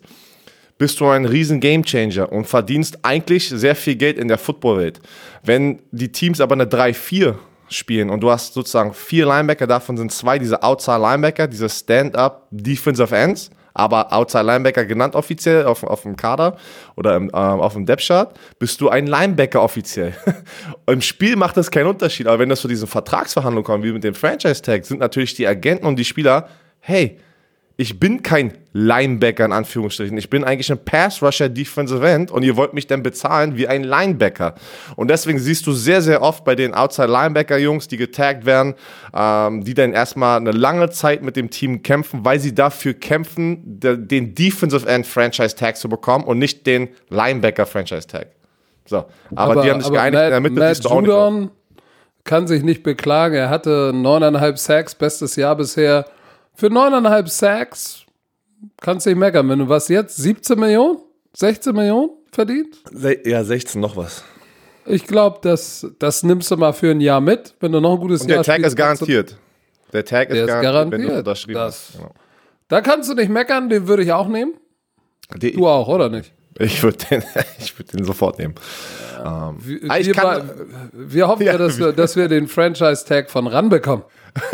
du ein riesen Gamechanger und verdienst eigentlich sehr viel Geld in der Footballwelt. Wenn die Teams aber eine 3-4 spielen und du hast sozusagen 4 Linebacker, davon sind 2 diese Outside Linebacker, diese Stand-Up Defensive Ends, aber Outside Linebacker genannt offiziell auf dem Kader oder auf dem Depth-Chart, bist du ein Linebacker offiziell. Im Spiel macht das keinen Unterschied, aber wenn das zu diesen Vertragsverhandlungen kommt, wie mit dem Franchise-Tag, sind natürlich die Agenten und die Spieler, hey, ich bin kein Linebacker in Anführungsstrichen, ich bin eigentlich ein Pass-Rusher Defensive End und ihr wollt mich dann bezahlen wie ein Linebacker. Und deswegen siehst du sehr, sehr oft bei den Outside-Linebacker-Jungs, die getaggt werden, die dann erstmal eine lange Zeit mit dem Team kämpfen, weil sie dafür kämpfen, den Defensive End Franchise-Tag zu bekommen und nicht den Linebacker-Franchise-Tag. So, aber die haben sich geeinigt, in der Mitte siehst du auch nicht. Kann sich nicht beklagen, er hatte 9,5 Sacks, bestes Jahr bisher. Für 9,5 Sacks kannst du nicht meckern. Wenn du was jetzt, 17 Millionen? 16 Millionen verdient? Ja, 16 noch was. Ich glaube, das nimmst du mal für ein Jahr mit, wenn du noch ein gutes Jahr spielst. Der Tag ist garantiert. Der Tag ist garantiert, wenn du unterschrieben hast. Genau. Da kannst du nicht meckern, den würde ich auch nehmen. Du auch, oder nicht? Ich würde den sofort nehmen. Ja. Wir hoffen ja, dass wir den Franchise-Tag von RAN bekommen.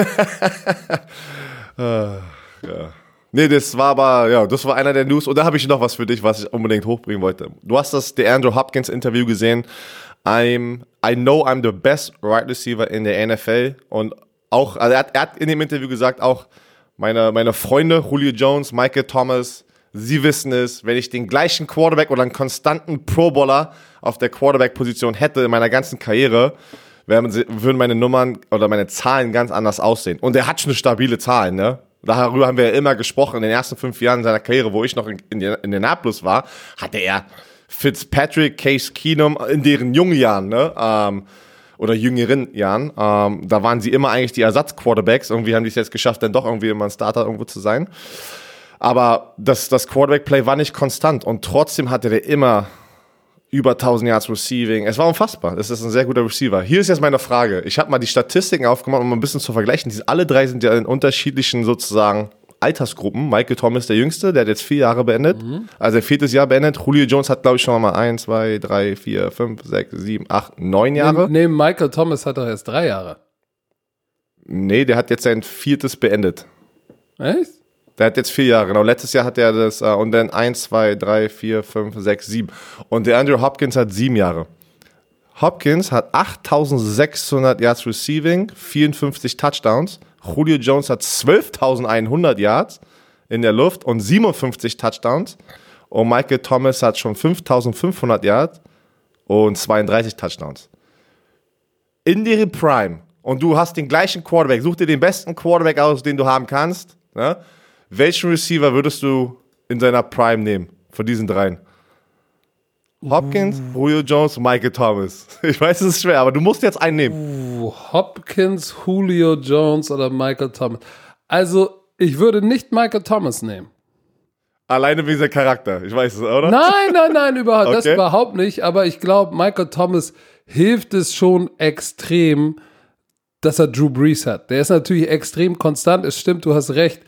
Ja. Nee, das war einer der News. Und da habe ich noch was für dich, was ich unbedingt hochbringen wollte. Du hast das DeAndre Hopkins Interview gesehen. I know I'm the best right receiver in der NFL. Und auch, also er hat in dem Interview gesagt, auch meine Freunde, Julio Jones, Michael Thomas, sie wissen es, wenn ich den gleichen Quarterback oder einen konstanten Pro-Bowler auf der Quarterback-Position hätte in meiner ganzen Karriere, würden meine Nummern oder meine Zahlen ganz anders aussehen. Und er hat schon eine stabile Zahl, ne? Darüber haben wir ja immer gesprochen. In den ersten 5 Jahren seiner Karriere, wo ich noch in Indianapolis war, hatte er Fitzpatrick, Case Keenum in deren jungen Jahren, ne? Oder jüngeren Jahren. Da waren sie immer eigentlich die Ersatz-Quarterbacks. Irgendwie haben die es jetzt geschafft, dann doch irgendwie immer ein Starter irgendwo zu sein. Aber das Quarterback-Play war nicht konstant. Und trotzdem hatte der immer über 1000 Yards Receiving. Es war unfassbar. Es ist ein sehr guter Receiver. Hier ist jetzt meine Frage. Ich habe mal die Statistiken aufgemacht, um ein bisschen zu vergleichen. Alle drei sind ja in unterschiedlichen sozusagen Altersgruppen. Michael Thomas, der Jüngste, der hat jetzt 4 Jahre beendet. Also 4. Jahr beendet. Julio Jones hat, glaube ich, schon mal 1, 2, 3, 4, 5, 6, 7, 8, 9 Jahre. Nee, Michael Thomas hat doch erst 3 Jahre. Nee, der hat jetzt sein 4. beendet. Echt? Der hat jetzt 4 Jahre, genau. Letztes Jahr hat er das, und dann 1, 2, 3, 4, 5, 6, 7. Und der Andrew Hopkins hat 7 Jahre. Hopkins hat 8.600 Yards Receiving, 54 Touchdowns. Julio Jones hat 12.100 Yards in der Luft und 57 Touchdowns. Und Michael Thomas hat schon 5.500 Yards und 32 Touchdowns. In der Prime. Und du hast den gleichen Quarterback. Such dir den besten Quarterback aus, den du haben kannst. Ne? Welchen Receiver würdest du in seiner Prime nehmen? Von diesen dreien? Hopkins, Julio Jones, Michael Thomas. Ich weiß, es ist schwer, aber du musst jetzt einen nehmen. Hopkins, Julio Jones oder Michael Thomas. Also, ich würde nicht Michael Thomas nehmen. Alleine wegen seinem Charakter. Ich weiß es, oder? Nein, überhaupt, Okay. das überhaupt nicht. Aber ich glaube, Michael Thomas hilft es schon extrem, dass er Drew Brees hat. Der ist natürlich extrem konstant. Es stimmt, du hast recht.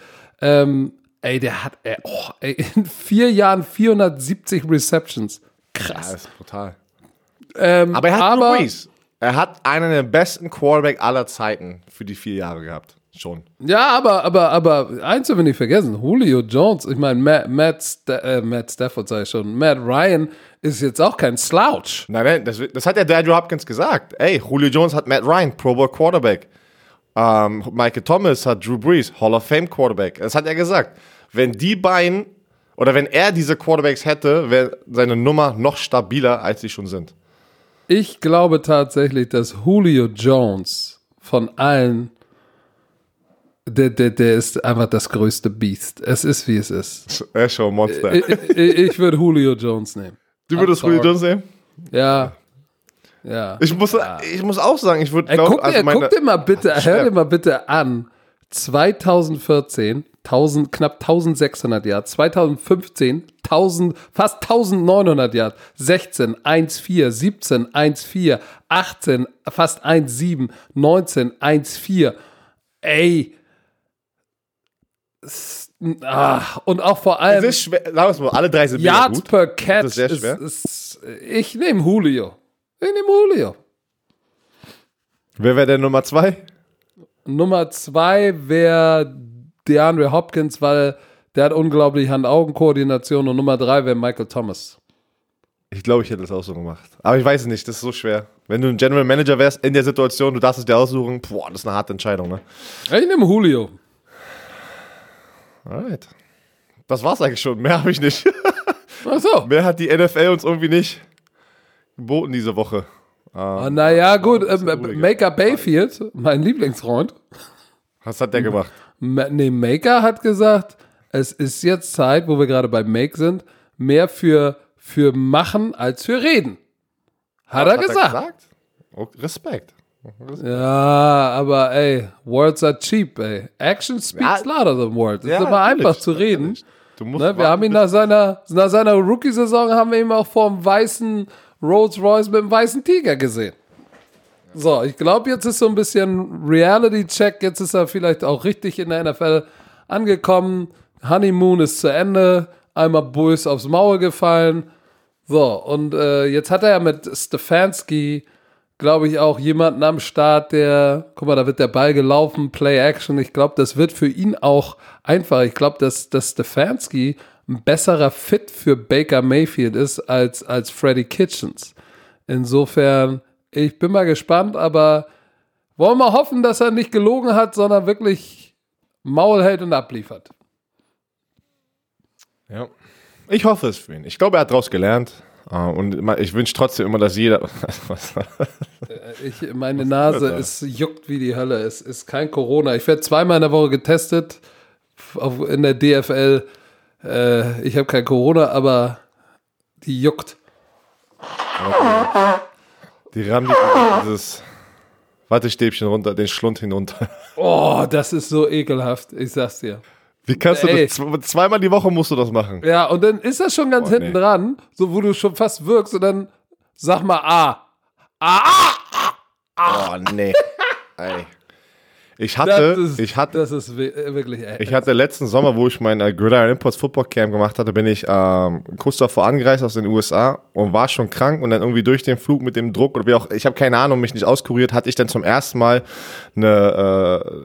Der hat in 4 Jahren 470 Receptions. Krass. Ja, das ist brutal. Aber er hat Drew Brees. Er hat einen der besten Quarterback aller Zeiten für die 4 Jahre gehabt. Schon. Ja, aber eins dürfen wir nicht vergessen. Julio Jones, ich meine, Matt Stafford sage ich schon, Matt Ryan ist jetzt auch kein Slouch. Nein, das hat ja der Andrew Hopkins gesagt. Ey, Julio Jones hat Matt Ryan, Pro Bowl Quarterback. Michael Thomas hat Drew Brees, Hall of Fame Quarterback. Das hat er gesagt. Wenn die beiden, oder wenn er diese Quarterbacks hätte, wäre seine Nummer noch stabiler, als sie schon sind. Ich glaube tatsächlich, dass Julio Jones von allen, der ist einfach das größte Biest. Es ist, wie es ist. Er ist schon ein Monster. Ich würde Julio Jones nehmen. Du würdest Julio Jones nehmen? Ja. Ich muss auch sagen, ich würde guck dir mal bitte, hör dir mal bitte an. 2014 knapp 1600 Yards, 2015 fast 1900 Yards, 16 1,4, 17 1,4, 18 fast 1,7, 19 1,4. Ey. Und auch vor allem es ist schwer, sagen wir es mal, alle 3 sind Yards gut. per Catch das ist sehr schwer. Ich nehme Julio. Wer wäre denn Nummer 2? Nummer 2 wäre DeAndre Hopkins, weil der hat unglaublich Hand-Augen-Koordination, und Nummer 3 wäre Michael Thomas. Ich glaube, ich hätte das auch so gemacht. Aber ich weiß es nicht, das ist so schwer. Wenn du ein General Manager wärst in der Situation, du darfst es dir aussuchen, das ist eine harte Entscheidung, ne? Ich nehme Julio. Alright. Das war's eigentlich schon, mehr habe ich nicht. Ach so. Mehr hat die NFL uns irgendwie nicht geboten diese Woche. Naja, gut, Maker Bayfield, mein Lieblingsfreund. Was hat der gemacht? Maker hat gesagt, es ist jetzt Zeit, wo wir gerade bei Make sind, mehr für Machen als für Reden. Hat er gesagt. Oh, Respekt. Ja, aber ey, words are cheap, ey. Action speaks louder than words. Es ist immer einfach zu reden. Wir haben ihn nach seiner Rookie-Saison haben wir ihn auch vor dem weißen Rolls-Royce mit dem weißen Tiger gesehen. So, ich glaube, jetzt ist so ein bisschen Reality-Check. Jetzt ist er vielleicht auch richtig in der NFL angekommen. Honeymoon ist zu Ende. Einmal Bulls aufs Maul gefallen. So, und jetzt hat er ja mit Stefanski, glaube ich, auch jemanden am Start, guck mal, da wird der Ball gelaufen, Play-Action. Ich glaube, das wird für ihn auch einfach. Ich glaube, dass Stefanski ein besserer Fit für Baker Mayfield ist als Freddie Kitchens. Insofern, ich bin mal gespannt, aber wollen wir hoffen, dass er nicht gelogen hat, sondern wirklich Maul hält und abliefert. Ja, ich hoffe es für ihn. Ich glaube, er hat daraus gelernt. Und ich wünsche trotzdem immer, dass jeder... Meine Nase, es juckt wie die Hölle. Es ist kein Corona. Ich werde 2-mal in der Woche getestet in der DFL. Ich habe kein Corona, aber die juckt. Die rammen dieses Wattestäbchen runter, den Schlund hinunter. Oh, das ist so ekelhaft. Ich sag's dir. Wie kannst du das? 2-mal die Woche musst du das machen. Ja, und dann ist das schon ganz hinten dran, so wo du schon fast wirkst, und dann sag mal A. Oh, nee. Ey. Ich hatte wirklich. Ich hatte letzten Sommer, wo ich mein Gridiron Imports Football Camp gemacht hatte, bin ich kurz davor angereist aus den USA und war schon krank und dann irgendwie durch den Flug mit dem Druck oder wie auch, ich habe keine Ahnung, mich nicht auskuriert, hatte ich dann zum ersten Mal eine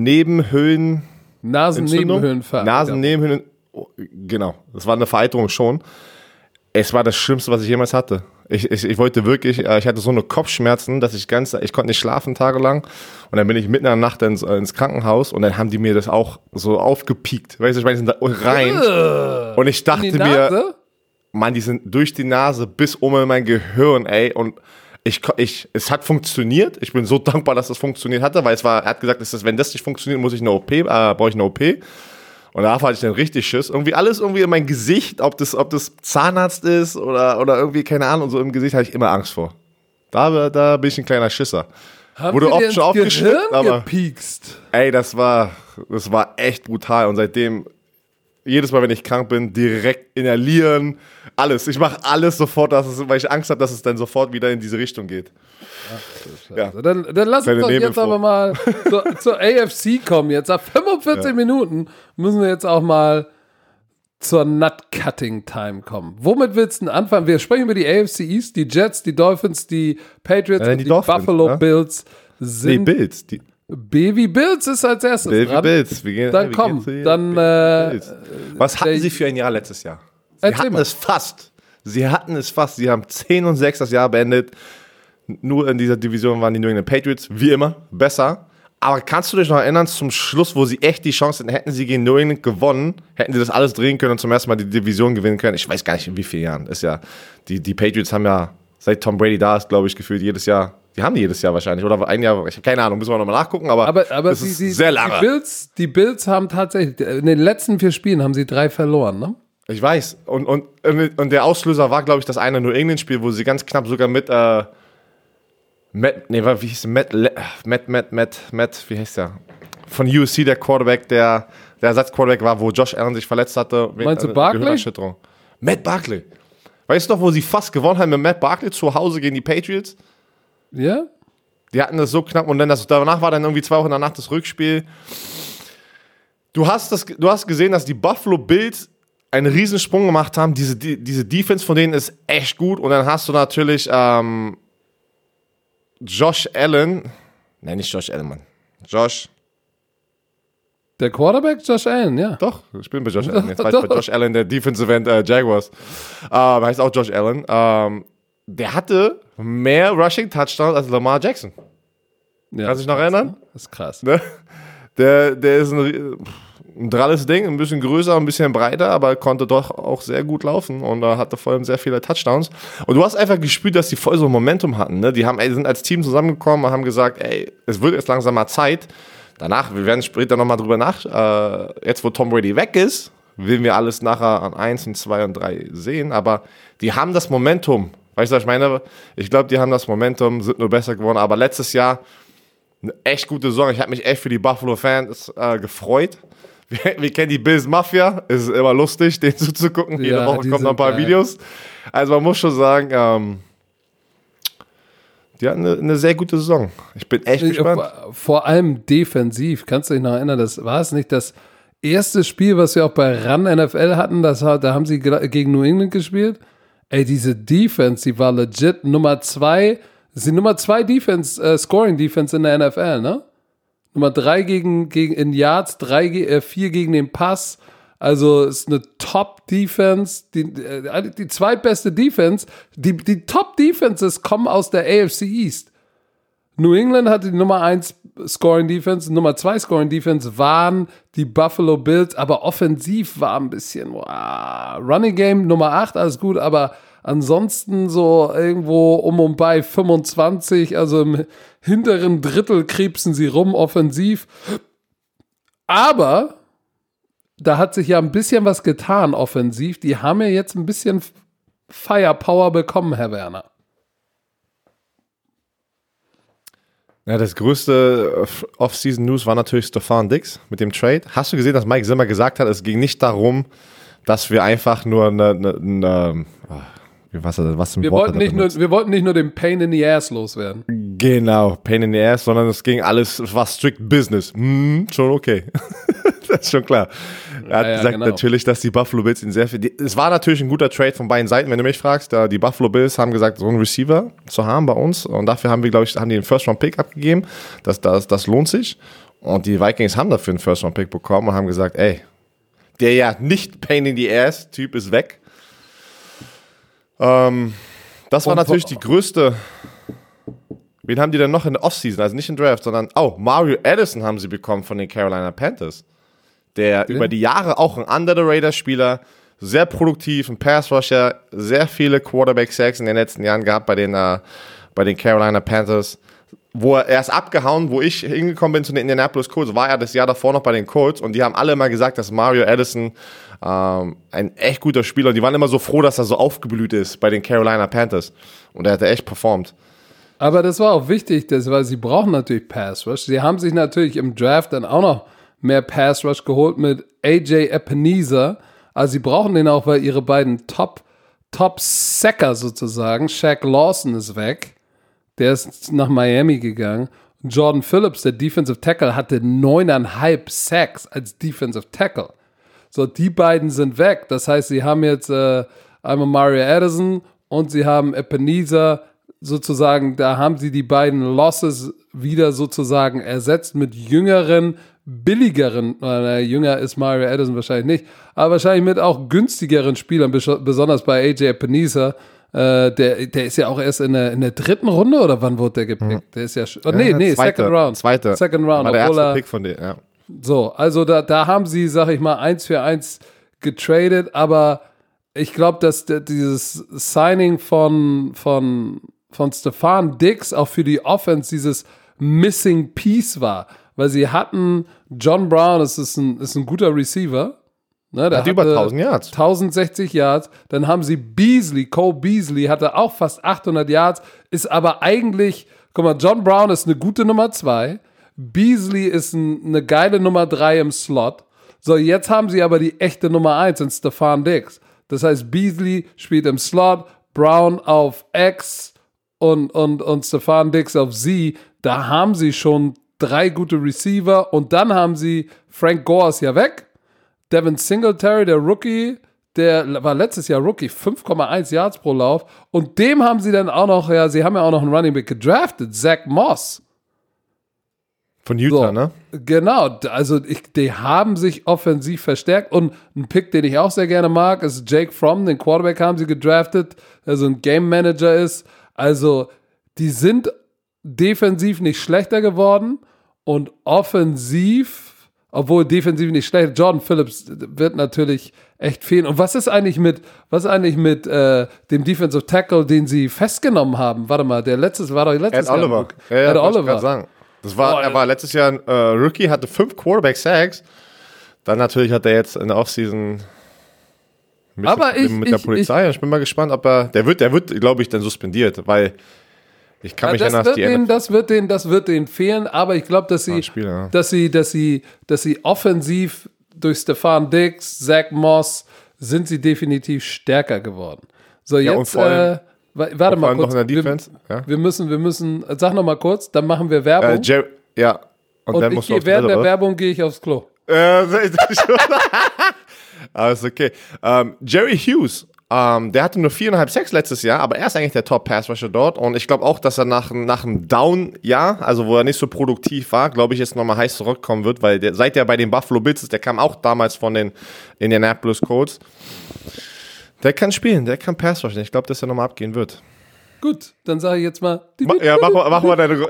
Nasennebenhöhlen, genau, das war eine Vereiterung schon. Es war das Schlimmste, was ich jemals hatte. Ich wollte wirklich, ich hatte so eine Kopfschmerzen, dass ich konnte nicht schlafen tagelang. Und dann bin ich mitten in der Nacht ins Krankenhaus und dann haben die mir das auch so aufgepiekt. Weißt du, ich meine, die sind da rein. Und ich dachte mir, Mann, die sind durch die Nase bis um in mein Gehirn, ey. Und es hat funktioniert. Ich bin so dankbar, dass es funktioniert hatte, weil er hat gesagt, wenn das nicht funktioniert, brauche ich eine OP. Und da hatte ich dann richtig Schiss. Alles in mein Gesicht, ob das Zahnarzt ist oder irgendwie, keine Ahnung, so im Gesicht hatte ich immer Angst vor. Da bin ich ein kleiner Schisser. Wurde oft schon aufgeschnitten, aber gepiekst. Ey, das war echt brutal. Und seitdem, jedes Mal, wenn ich krank bin, direkt inhalieren, alles. Ich mache alles sofort, weil ich Angst habe, dass es dann sofort wieder in diese Richtung geht. Ach, ja. Dann lass uns doch jetzt aber mal zur AFC kommen. Jetzt nach 45 Minuten müssen wir jetzt auch mal zur Nut-Cutting-Time kommen. Womit willst du denn anfangen? Wir sprechen über die AFC East, die Jets, die Dolphins, die Patriots und die Buffalo Bills sind... Nee, Bills. Baby Bills ist als erstes dran. Bills. Was hatten sie für ein Jahr letztes Jahr? Sie hatten es fast. Sie haben 10-6 das Jahr beendet. Nur in dieser Division waren die New England Patriots, wie immer, besser. Aber kannst du dich noch erinnern, zum Schluss, wo sie echt die Chance hätten sie gegen New England gewonnen, hätten sie das alles drehen können und zum ersten Mal die Division gewinnen können. Ich weiß gar nicht, in wie vielen Jahren. Ist ja, die Patriots haben ja, seit Tom Brady da ist, glaube ich, gefühlt jedes Jahr. Die haben die jedes Jahr wahrscheinlich. Oder ein Jahr, ich habe keine Ahnung, müssen wir nochmal nachgucken. Aber es ist sehr lange. Die Bills haben tatsächlich, in den letzten 4 Spielen haben sie 3 verloren, ne? Ich weiß. Und der Auslöser war, glaube ich, das eine New England-Spiel, wo sie ganz knapp sogar mit Matt, wie heißt der? Von USC, der Quarterback, der Ersatzquarterback war, wo Josh Allen sich verletzt hatte. Meinst du Barkley? Matt Barkley. Weißt du noch, wo sie fast gewonnen haben mit Matt Barkley zu Hause gegen die Patriots? Ja? Die hatten das so knapp und dann danach war dann irgendwie 2 Wochen danach das Rückspiel. Du hast gesehen, dass die Buffalo Bills einen Riesensprung gemacht haben. Diese Defense von denen ist echt gut und dann hast du natürlich Josh Allen. Nein, nicht Josh Allen, Mann. Der Quarterback, Josh Allen, ja. Doch, ich bin bei Josh Allen. Jetzt war ich bei Josh Allen, der Defensive End Jaguars. Heißt auch Josh Allen. Der hatte mehr Rushing Touchdowns als Lamar Jackson. Ja, kannst du dich noch erinnern? Das ist krass. Ne? Der ist ein dralles Ding, ein bisschen größer, ein bisschen breiter, aber konnte doch auch sehr gut laufen und hatte vor allem sehr viele Touchdowns. Und du hast einfach gespürt, dass die voll so ein Momentum hatten. Ne? Die sind als Team zusammengekommen und haben gesagt, ey, es wird jetzt langsam mal Zeit. Danach, wir werden später nochmal drüber jetzt wo Tom Brady weg ist, werden wir alles nachher an 1 und 2 und 3 sehen, aber die haben das Momentum. Weißt du, was ich meine? Ich glaube, die haben das Momentum, sind nur besser geworden, aber letztes Jahr eine echt gute Saison. Ich habe mich echt für die Buffalo-Fans gefreut. Wir kennen die Bills Mafia, es ist immer lustig, denen zuzugucken. Jede Woche kommen noch ein paar Videos. Also man muss schon sagen, die hatten eine sehr gute Saison. Ich bin echt gespannt. Vor allem defensiv. Kannst du dich noch erinnern, war es nicht das erste Spiel, was wir auch bei RAN NFL hatten? Da haben sie gegen New England gespielt. Ey, diese Defense, die war legit Nummer 2. Das ist die Nummer 2 Defense, Scoring Defense in der NFL, ne? Nummer 3 gegen in Yards, 4 gegen den Pass. Also ist eine Top-Defense, die zweitbeste Defense. Die Top-Defenses kommen aus der AFC East. New England hatte die Nummer 1 Scoring Defense, Nummer 2 Scoring Defense waren die Buffalo Bills, aber offensiv war ein bisschen Running Game Nummer 8, alles gut, aber ansonsten so irgendwo um bei 25, also im hinteren Drittel krebsen sie rum offensiv. Aber da hat sich ja ein bisschen was getan offensiv. Die haben ja jetzt ein bisschen Firepower bekommen, Herr Werner. Ja, das größte Off-Season-News war natürlich Stefan Diggs mit dem Trade. Hast du gesehen, dass Mike Zimmer gesagt hat, es ging nicht darum, dass wir einfach nur wie Wir wollten nicht nur den Pain in the Ass loswerden. Genau, Pain in the Ass, sondern es war strict Business. Schon okay. Das ist schon klar. Er hat gesagt, natürlich, dass die Buffalo Bills ihn sehr viel. Es war natürlich ein guter Trade von beiden Seiten, wenn du mich fragst. Da die Buffalo Bills haben gesagt, so einen Receiver zu haben bei uns. Und dafür haben die einen First-Round-Pick abgegeben. Das lohnt sich. Und die Vikings haben dafür einen First-Round-Pick bekommen und haben gesagt, ey, der ja nicht Pain in the Ass-Typ ist weg. Das war natürlich die größte. Wen haben die denn noch in der Offseason? Also nicht im Draft, sondern Mario Addison haben sie bekommen von den Carolina Panthers. Der über die Jahre auch ein Under-the-Radar-Spieler, sehr produktiv, ein Pass-Rusher, sehr viele Quarterback-Sacks in den letzten Jahren gehabt bei den Carolina Panthers. Er ist abgehauen, wo ich hingekommen bin zu den Indianapolis Colts, war er das Jahr davor noch bei den Colts und die haben alle immer gesagt, dass Mario Addison ein echt guter Spieler und die waren immer so froh, dass er so aufgeblüht ist bei den Carolina Panthers und er hat echt performt. Aber das war auch wichtig, weil sie brauchen natürlich Pass Rush. Sie haben sich natürlich im Draft dann auch noch mehr Pass Rush geholt mit AJ Epenesa. Also sie brauchen den auch, weil ihre beiden Top-Sacker sozusagen, Shaq Lawson ist weg. Der ist nach Miami gegangen. Jordan Phillips, der Defensive Tackle, hatte 9,5 Sacks als Defensive Tackle. So, die beiden sind weg. Das heißt, sie haben jetzt einmal Mario Addison und sie haben Epenesa sozusagen, da haben sie die beiden Losses wieder sozusagen ersetzt mit jüngeren, billigeren, jünger ist Mario Addison wahrscheinlich nicht, aber wahrscheinlich mit auch günstigeren Spielern, besonders bei AJ Epenesa. Der ist ja auch erst in der dritten Runde, oder wann wurde der gepickt? Der ist ja Second Round. Second Round. War der erste Pick von denen, ja. So, also da haben sie, sag ich mal, 1 für 1 getradet, aber ich glaube, dass dieses Signing von Stefan Diggs auch für die Offense dieses Missing Piece war, weil sie hatten John Brown, das ist ein guter Receiver, ne, der hat über 1000 Yards. 1060 Yards. Dann haben sie Cole Beasley hatte auch fast 800 Yards, ist aber eigentlich, guck mal, John Brown ist eine gute Nummer 2, Beasley ist eine geile Nummer 3 im Slot. So, jetzt haben sie aber die echte Nummer 1 in Stefan Diggs. Das heißt, Beasley spielt im Slot, Brown auf X und Stefan Diggs auf Z. Da haben sie schon 3 gute Receiver und dann haben sie Frank Gore ist ja weg. Devin Singletary, der Rookie, der war letztes Jahr Rookie, 5,1 Yards pro Lauf. Und dem haben sie dann auch noch, sie haben ja auch noch einen Running Back gedraftet, Zach Moss. Von Utah, so, ne? Genau, also die haben sich offensiv verstärkt und ein Pick, den ich auch sehr gerne mag, ist Jake Fromm, den Quarterback haben sie gedraftet, der so ein Game Manager ist. Also die sind defensiv nicht schlechter geworden und offensiv, obwohl defensiv nicht schlecht, Jordan Phillips wird natürlich echt fehlen. Und was ist eigentlich mit dem Defensive Tackle, den sie festgenommen haben? Warte mal, der war doch letztes Jahr. Oliver. Ja, Ed Oliver. Sagen. Er war letztes Jahr ein Rookie, hatte 5 Quarterback-Sacks. Dann natürlich hat er jetzt in der Offseason mit der Polizei. Ich bin mal gespannt, ob der wird, glaube ich, dann suspendiert, weil ich kann mich erinnern, das wird denen fehlen, aber ich glaube, dass sie offensiv durch Stefan Diggs, Zach Moss sind sie definitiv stärker geworden. So, ja, jetzt warte mal kurz. Noch in der Defense. Wir müssen, sag noch mal kurz, dann machen wir Werbung. Ja. Und dann während der Werbung gehe ich aufs Klo. Alles okay. Jerry Hughes, der hatte nur 4,5 Sacks letztes Jahr, aber er ist eigentlich der Top-Pass-Rusher dort. Und ich glaube auch, dass er nach einem Down-Jahr, also wo er nicht so produktiv war, glaube ich, jetzt nochmal heiß zurückkommen wird, weil seit er bei den Buffalo Bills ist, der kam auch damals von den Indianapolis Colts. Der kann spielen, der kann Pass rushen. Ich glaube, dass er nochmal abgehen wird. Gut, dann sage ich jetzt mal. Mach mal deine.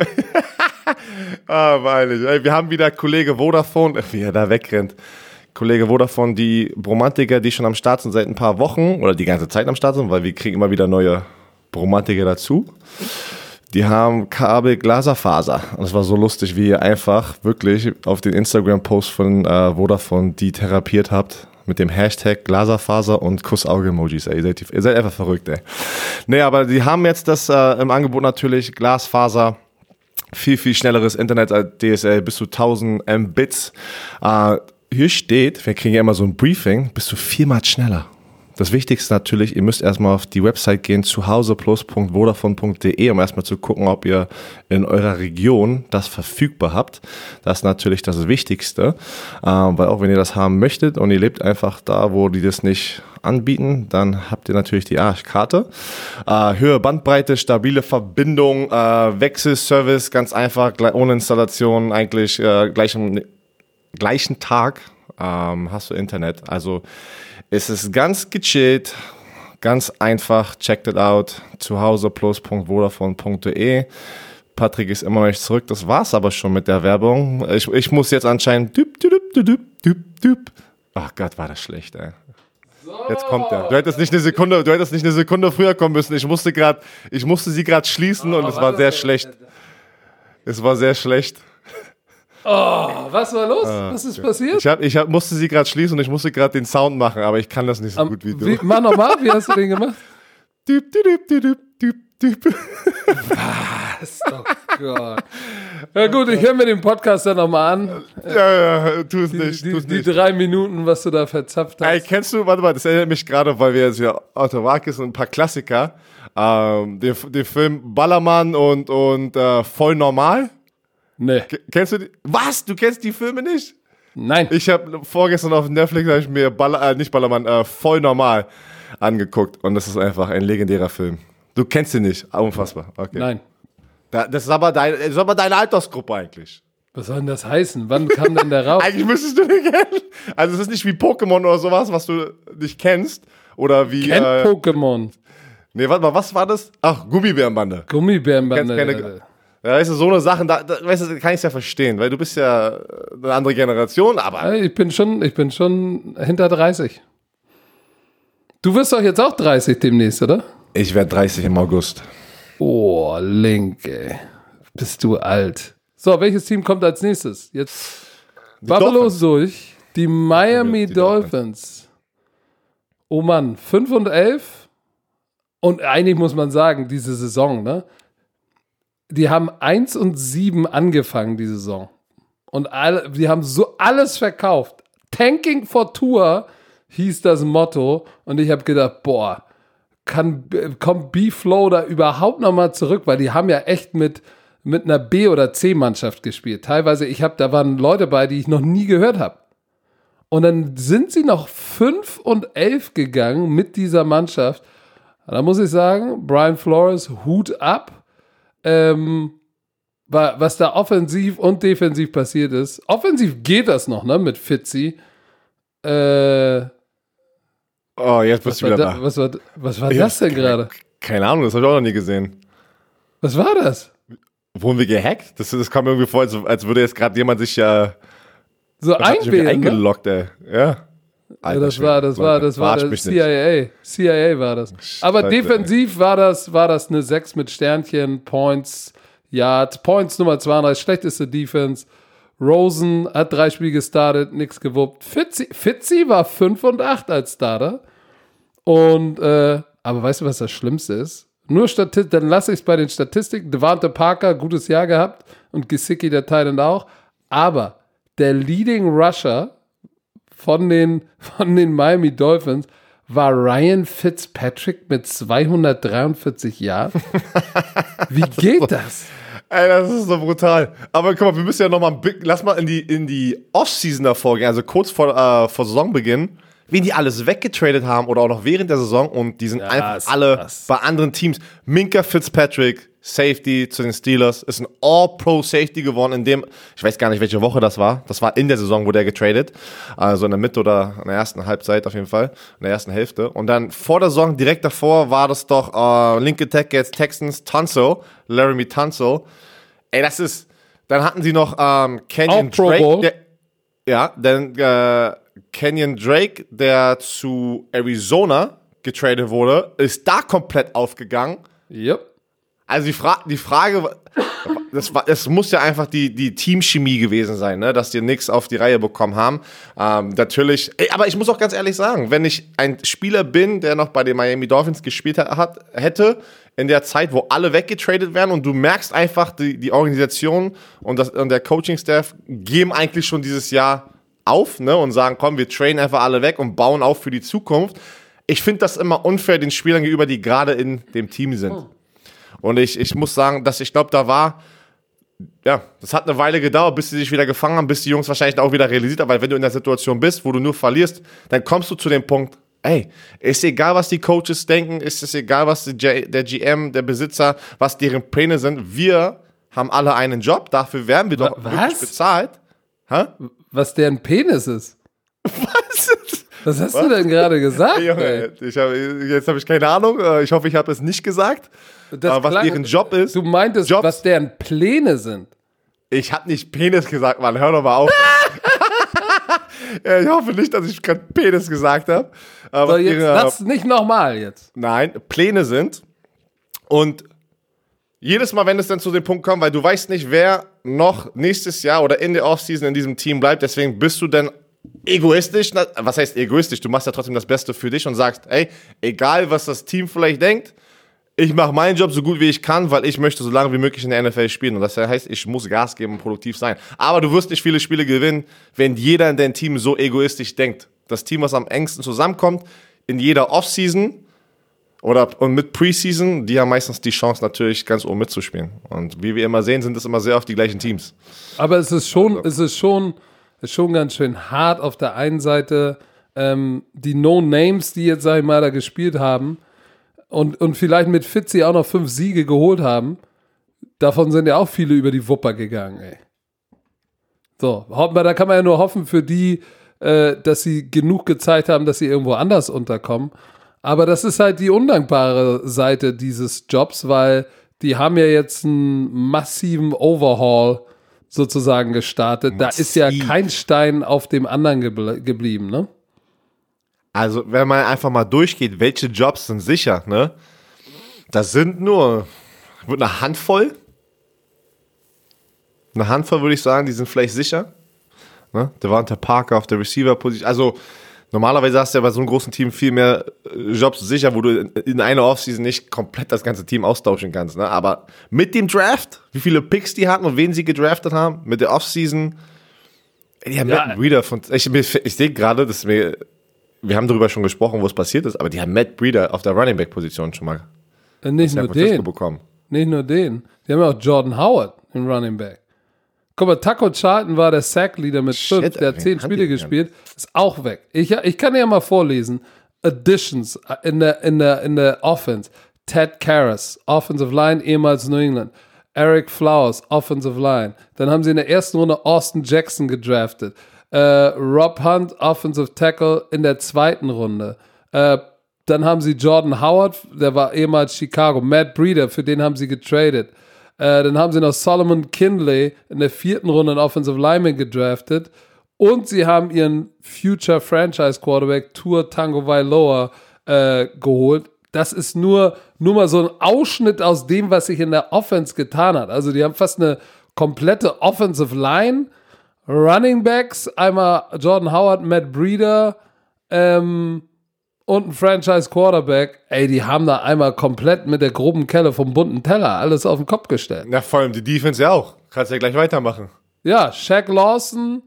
Weilig. Wir haben wieder Kollege Vodafone, wie er da wegrennt. Kollege Vodafone, die Bromantiker, die schon am Start sind seit ein paar Wochen oder die ganze Zeit am Start sind, weil wir kriegen immer wieder neue Bromantiker dazu. Die haben Kabel Glaserfaser. Und es war so lustig, wie ihr einfach wirklich auf den Instagram-Post von Vodafone die therapiert habt. Mit dem Hashtag Glaserfaser und Kussauge-Emojis. Ihr seid einfach verrückt, ey. Nee, aber die haben jetzt das im Angebot natürlich Glasfaser. Viel, viel schnelleres Internet als DSL. Bis zu 1000 Mbits. Hier steht, wir kriegen ja immer so ein Briefing, bist du 4-mal schneller. Das Wichtigste natürlich, ihr müsst erstmal auf die Website gehen, zuhauseplus.vodafone.de, um erstmal zu gucken, ob ihr in eurer Region das verfügbar habt. Das ist natürlich das Wichtigste, weil auch wenn ihr das haben möchtet und ihr lebt einfach da, wo die das nicht anbieten, dann habt ihr natürlich die Arschkarte. Höhere Bandbreite, stabile Verbindung, Wechselservice, ganz einfach, ohne Installation, eigentlich gleich am gleichen Tag hast du Internet. Also es ist ganz gechillt, ganz einfach, checkt it out, zuhauseplus.vodafone.de. Patrick ist immer noch nicht zurück, das war's aber schon mit der Werbung. Ich muss jetzt anscheinend Ach Gott, war das schlecht, ey. Jetzt kommt er. Du hättest nicht eine Sekunde früher kommen müssen. Ich musste sie gerade schließen und es war sehr schlecht. Es war sehr schlecht. Oh, was war los? Was ist passiert? Ich musste sie gerade schließen und ich musste gerade den Sound machen, aber ich kann das nicht so gut wie du. Mach nochmal, wie hast du den gemacht? Was? Oh Gott. Ja gut, ich höre mir den Podcast dann nochmal an. Ja, tu es nicht. Die 3 Minuten, was du da verzapft hast. Ey, kennst du, warte mal, das erinnert mich gerade, weil wir jetzt ja Otto Walkes und ein paar Klassiker, den Film Ballermann und Voll normal. Nee. Kennst du die? Was? Du kennst die Filme nicht? Nein. Ich habe vorgestern auf Netflix hab ich mir Voll normal angeguckt und das ist einfach ein legendärer Film. Du kennst ihn nicht? Unfassbar. Okay. Nein. Das ist aber deine Altersgruppe eigentlich. Was soll denn das heißen? Wann kam denn der raus? Eigentlich müsstest du den kennen. Also es ist nicht wie Pokémon oder sowas, was du nicht kennst. Oder wie... Kennt Pokémon. Nee, warte mal, was war das? Ach, Gummibärenbande. Gummibärenbande. Ja, weißt du, so eine Sache, weißt du, kann ich ja verstehen, weil du bist ja eine andere Generation, aber... Ich bin schon hinter 30. Du wirst doch jetzt auch 30 demnächst, oder? Ich werde 30 im August. Oh, Link, ey. Bist du alt. So, welches Team kommt als nächstes? Jetzt Buffalo durch. Die Miami Dolphins. Oh Mann, 5-11. Und eigentlich muss man sagen, diese Saison, ne? Die haben 1-7 angefangen, die Saison. Und die haben so alles verkauft. Tanking for Tour hieß das Motto. Und ich habe gedacht, boah, kommt B-Flow da überhaupt nochmal zurück? Weil die haben ja echt mit einer B- oder C-Mannschaft gespielt. Teilweise, da waren Leute bei, die ich noch nie gehört habe. Und dann sind sie noch 5-11 gegangen mit dieser Mannschaft. Da muss ich sagen, Brian Flores, Hut ab. Was da offensiv und defensiv passiert ist. Offensiv geht das noch, ne, mit Fitzy. Jetzt bist du wieder da. Was war das denn gerade? Keine Ahnung, das habe ich auch noch nie gesehen. Was war das? Wurden wir gehackt? Das kam irgendwie vor, als würde jetzt gerade jemand sich so eingeloggt, ne? Ey. Ja. Alter, das war der CIA. CIA war das. Aber defensiv war das eine 6 mit Sternchen, Points, Yards, Points Nummer 32, schlechteste Defense. Rosen hat 3 Spiele gestartet, nichts gewuppt. Fitzy war 5-8 als Starter. Und, aber weißt du, was das Schlimmste ist? Dann lasse ich es bei den Statistiken. Devante Parker, gutes Jahr gehabt. Und Gesicki, der Tight Auch. Aber der Leading Rusher von den Miami Dolphins war Ryan Fitzpatrick mit 243 Jahren. Wie geht das? Ey, das ist so brutal. Aber guck mal, wir müssen ja nochmal, lass mal in die Offseason davor gehen, also kurz vor Saisonbeginn, wen die alles weggetradet haben oder auch noch während der Saison und die sind einfach alle bei anderen Teams. Minkah Fitzpatrick, Safety zu den Steelers, ist ein All-Pro-Safety geworden, ich weiß gar nicht, welche Woche das war in der Saison, wurde er getradet, also in der Mitte oder in der ersten Halbzeit auf jeden Fall, in der ersten Hälfte. Und dann vor der Saison, direkt davor, war das doch linke Tech jetzt Texans, Laramie Tunsil. Ey, dann hatten sie noch Kenyon Drake, Kenyon Drake, der zu Arizona getradet wurde, ist da komplett aufgegangen. Yep. Also die Frage, das muss ja einfach die Teamchemie gewesen sein, ne? Dass die nichts auf die Reihe bekommen haben. Natürlich, aber ich muss auch ganz ehrlich sagen, wenn ich ein Spieler bin, der noch bei den Miami Dolphins gespielt hätte, in der Zeit, wo alle weggetradet werden und du merkst einfach, die Organisation und der Coaching-Staff geben eigentlich schon dieses Jahr auf, ne? Und sagen, komm, wir trainen einfach alle weg und bauen auf für die Zukunft. ich finde das immer unfair den Spielern gegenüber, die gerade in dem Team sind. Und ich muss sagen, dass ich glaube, das hat eine Weile gedauert, bis sie sich wieder gefangen haben, bis die Jungs wahrscheinlich auch wieder realisiert haben, weil wenn du in der Situation bist, wo du nur verlierst, dann kommst du zu dem Punkt, ey, ist egal, was die Coaches denken, ist es egal, was der GM, der Besitzer, was deren Pläne sind, wir haben alle einen Job, dafür werden wir doch wirklich bezahlt. Was deren Penis ist? Was? Was hast du denn gerade gesagt? Junge, jetzt habe ich keine Ahnung. Ich hoffe, ich habe es nicht gesagt. Aber was deren Job ist. Du meintest, was deren Pläne sind. Ich habe nicht Penis gesagt, Mann. Hör doch mal auf. Ja, ich hoffe nicht, dass ich gerade Penis gesagt habe. So, jetzt das nicht nochmal jetzt. Nein, Pläne sind. Und jedes Mal, wenn es dann zu dem Punkt kommt, weil du weißt nicht, wer noch nächstes Jahr oder in der Offseason in diesem Team bleibt, deswegen bist du dann egoistisch. Was heißt egoistisch? Du machst ja trotzdem das Beste für dich und sagst, ey, egal was das Team vielleicht denkt, ich mache meinen Job so gut wie ich kann, weil ich möchte so lange wie möglich in der NFL spielen. Und das heißt, ich muss Gas geben und produktiv sein. Aber du wirst nicht viele Spiele gewinnen, wenn jeder in deinem Team so egoistisch denkt. Das Team, was am engsten zusammenkommt, in jeder Offseason und mit Preseason, die haben meistens die Chance natürlich ganz oben mitzuspielen. Und wie wir immer sehen, sind es immer sehr oft die gleichen Teams. Aber es ist schon ganz schön hart auf der einen Seite, die No-Names, die jetzt, sag ich mal, da gespielt haben und vielleicht mit Fitzy auch noch 5 Siege geholt haben, davon sind ja auch viele über die Wupper gegangen, ey. So, da kann man ja nur hoffen für die, dass sie genug gezeigt haben, dass sie irgendwo anders unterkommen. Aber das ist halt die undankbare Seite dieses Jobs, weil die haben ja jetzt einen massiven Overhaul sozusagen gestartet. Da ist ja kein Stein auf dem anderen geblieben, ne? Also, wenn man einfach mal durchgeht, welche Jobs sind sicher, ne? Das sind nur eine Handvoll. Eine Handvoll, würde ich sagen, die sind vielleicht sicher. Ne? Devonta Parker auf der Receiver-Position. Also, normalerweise hast du ja bei so einem großen Team viel mehr Jobs sicher, wo du in einer Offseason nicht komplett das ganze Team austauschen kannst. Ne? Aber mit dem Draft, wie viele Picks die hatten und wen sie gedraftet haben, mit der Offseason, die haben Matt Breida von. Ich sehe gerade, wir haben darüber schon gesprochen, wo es passiert ist, aber die haben Matt Breida auf der Running Back-Position schon mal nicht nur den bekommen. Nicht nur den. Die haben ja auch Jordan Howard im Running Back. Guck mal, Taco Charlton war der Sack-Leader mit 5, der hat 10 Spiele gespielt, ist auch weg. Ich kann dir ja mal vorlesen. Additions in der Offense. Ted Karras, Offensive Line, ehemals New England. Eric Flowers, Offensive Line. Dann haben sie in der ersten Runde Austin Jackson gedraftet. Rob Hunt, Offensive Tackle in der zweiten Runde. Dann haben sie Jordan Howard, der war ehemals Chicago. Matt Breida, für den haben sie getradet. Dann haben sie noch Solomon Kindley in der 4. Runde einen Offensive Lineman gedraftet. Und sie haben ihren Future Franchise Quarterback Tua Tagovailoa geholt. Das ist nur mal so ein Ausschnitt aus dem, was sich in der Offense getan hat. Also die haben fast eine komplette Offensive Line, Running Backs, einmal Jordan Howard, Matt Breida und ein Franchise Quarterback. Ey, die haben da einmal komplett mit der groben Kelle vom bunten Teller alles auf den Kopf gestellt. Na, vor allem die Defense ja auch. Kannst ja gleich weitermachen. Ja, Shaq Lawson,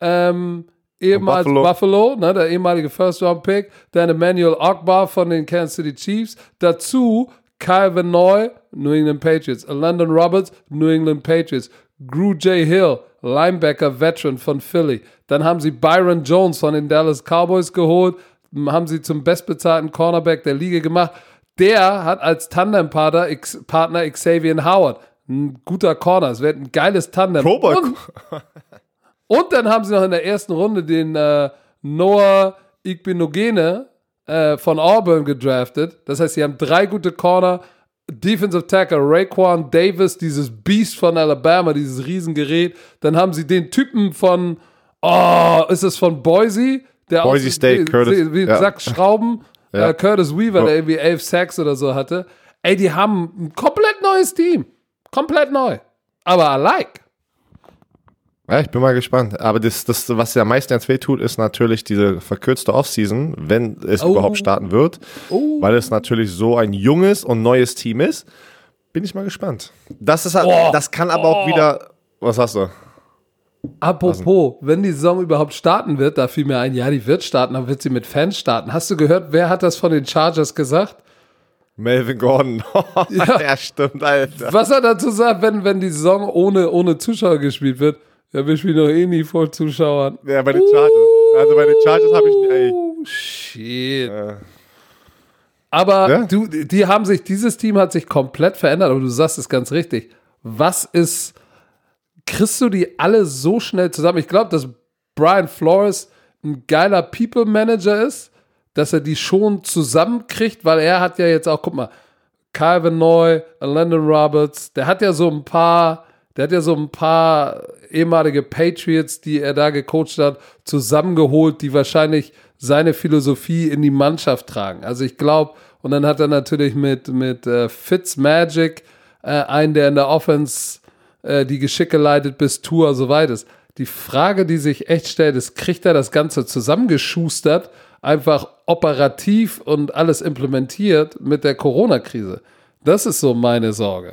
ehemals Buffalo, ne, der ehemalige First-Round-Pick, dann Emmanuel Ogbah von den Kansas City Chiefs, dazu Kyle Van Noy, New England Patriots, Landon Roberts, New England Patriots, Drew J. Hill, Linebacker, Veteran von Philly. Dann haben sie Byron Jones von den Dallas Cowboys geholt, haben sie zum bestbezahlten Cornerback der Liga gemacht. Der hat als Tandempartner Xavier Howard. Ein guter Corner, es wird ein geiles Tandem. Und dann haben sie noch in der ersten Runde den Noah Igbinogene von Auburn gedraftet. Das heißt, sie haben 3 gute Corner, Defensive Tackle Raekwon Davis, dieses Beast von Alabama, dieses Riesengerät. Dann haben sie den Typen von, ist es von Boise? Der Boise State, Curtis. Wie Sack Schrauben, Curtis Weaver, der irgendwie 11 Sacks oder so hatte. Ey, die haben ein komplett neues Team. Komplett neu. Aber I like. Ja, ich bin mal gespannt. Aber das was ja am meisten jetzt wehtut, ist natürlich diese verkürzte Offseason, wenn es überhaupt starten wird. Weil es natürlich so ein junges und neues Team ist. Bin ich mal gespannt. Das ist halt, das kann aber auch wieder. Was hast du? Apropos, wenn die Saison überhaupt starten wird, da fiel mir ein, ja, die wird starten, dann wird sie mit Fans starten. Hast du gehört, wer hat das von den Chargers gesagt? Melvin Gordon. Ja, stimmt, Alter. Was er dazu sagt, wenn die Saison ohne Zuschauer gespielt wird, ja, wir spielen doch eh nie vor Zuschauern. Ja, bei den Chargers. Also bei den Chargers habe ich nicht. Ey. Shit. Aber ja? Dieses Team hat sich komplett verändert, aber du sagst es ganz richtig. Kriegst du die alle so schnell zusammen? Ich glaube, dass Brian Flores ein geiler People Manager ist, dass er die schon zusammenkriegt, weil er hat ja jetzt auch, guck mal, Calvin Neu, Landon Roberts, der hat ja so ein paar ehemalige Patriots, die er da gecoacht hat, zusammengeholt, die wahrscheinlich seine Philosophie in die Mannschaft tragen. Also ich glaube, und dann hat er natürlich mit Fitzmagic einen, der in der Offense die Geschicke leitet, bis Tour so weit ist. Die Frage, die sich echt stellt, ist, kriegt er das Ganze zusammengeschustert, einfach operativ und alles implementiert mit der Corona-Krise? Das ist so meine Sorge.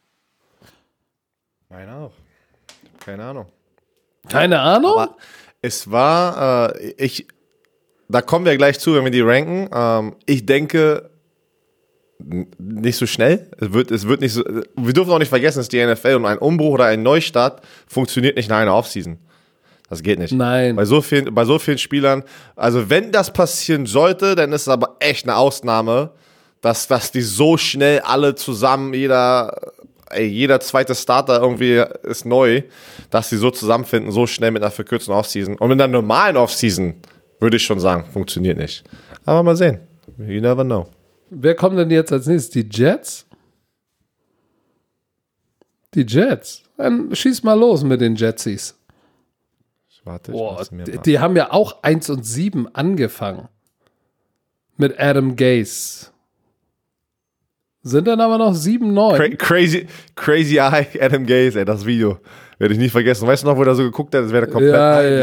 Meine auch. Keine Ahnung. Keine Ahnung? Aber es war, da kommen wir gleich zu, wenn wir die ranken. Ich denke, nicht so schnell. Es wird nicht so. Wir dürfen auch nicht vergessen, dass die NFL und ein Umbruch oder ein Neustart funktioniert nicht nach einer Offseason. Das geht nicht. Nein. Bei so vielen Spielern. Also wenn das passieren sollte, dann ist es aber echt eine Ausnahme, dass die so schnell alle zusammen, jeder zweite Starter irgendwie ist neu, dass sie so zusammenfinden, so schnell mit einer verkürzten Offseason. Und mit einer normalen Offseason würde ich schon sagen, funktioniert nicht. Aber mal sehen. You never know. Wer kommt denn jetzt als nächstes? Die Jets? Die Jets. Dann schieß mal los mit den Jetsies. Warte, die haben ja auch 1-7 angefangen. Mit Adam Gase. Sind dann aber noch 7-9. Crazy Eye Adam Gase, ey, das Video. Werde ich nie vergessen. Weißt du noch, wo der so geguckt hat? Das wäre komplett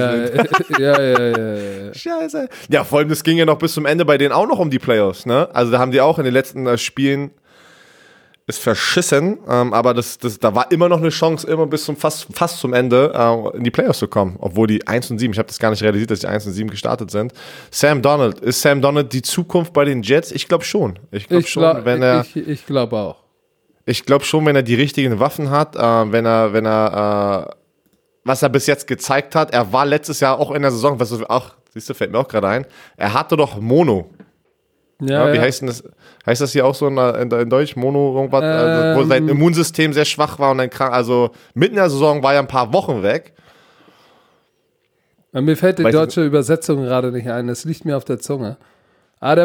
ja. Scheiße. Ja, vor allem, das ging ja noch bis zum Ende bei denen auch noch um die Playoffs, ne? Also da haben die auch in den letzten Spielen ist verschissen, aber da war immer noch eine Chance, immer bis zum fast zum Ende in die Playoffs zu kommen, obwohl die 1-7, ich habe das gar nicht realisiert, dass die 1-7 gestartet sind. Ist Sam Darnold die Zukunft bei den Jets? Ich glaube schon. Ich glaube auch. Ich glaube schon, wenn er die richtigen Waffen hat, wenn er was er bis jetzt gezeigt hat, er war letztes Jahr auch in der Saison, siehst du, fällt mir auch gerade ein, er hatte doch Mono. Ja, wie heißt denn das? Heißt das hier auch so in Deutsch? Mono irgendwas? Wo sein Immunsystem sehr schwach war und dann krank. Also mitten in der Saison war er ein paar Wochen weg. Mir fällt die deutsche Übersetzung gerade nicht ein. Das liegt mir auf der Zunge. Der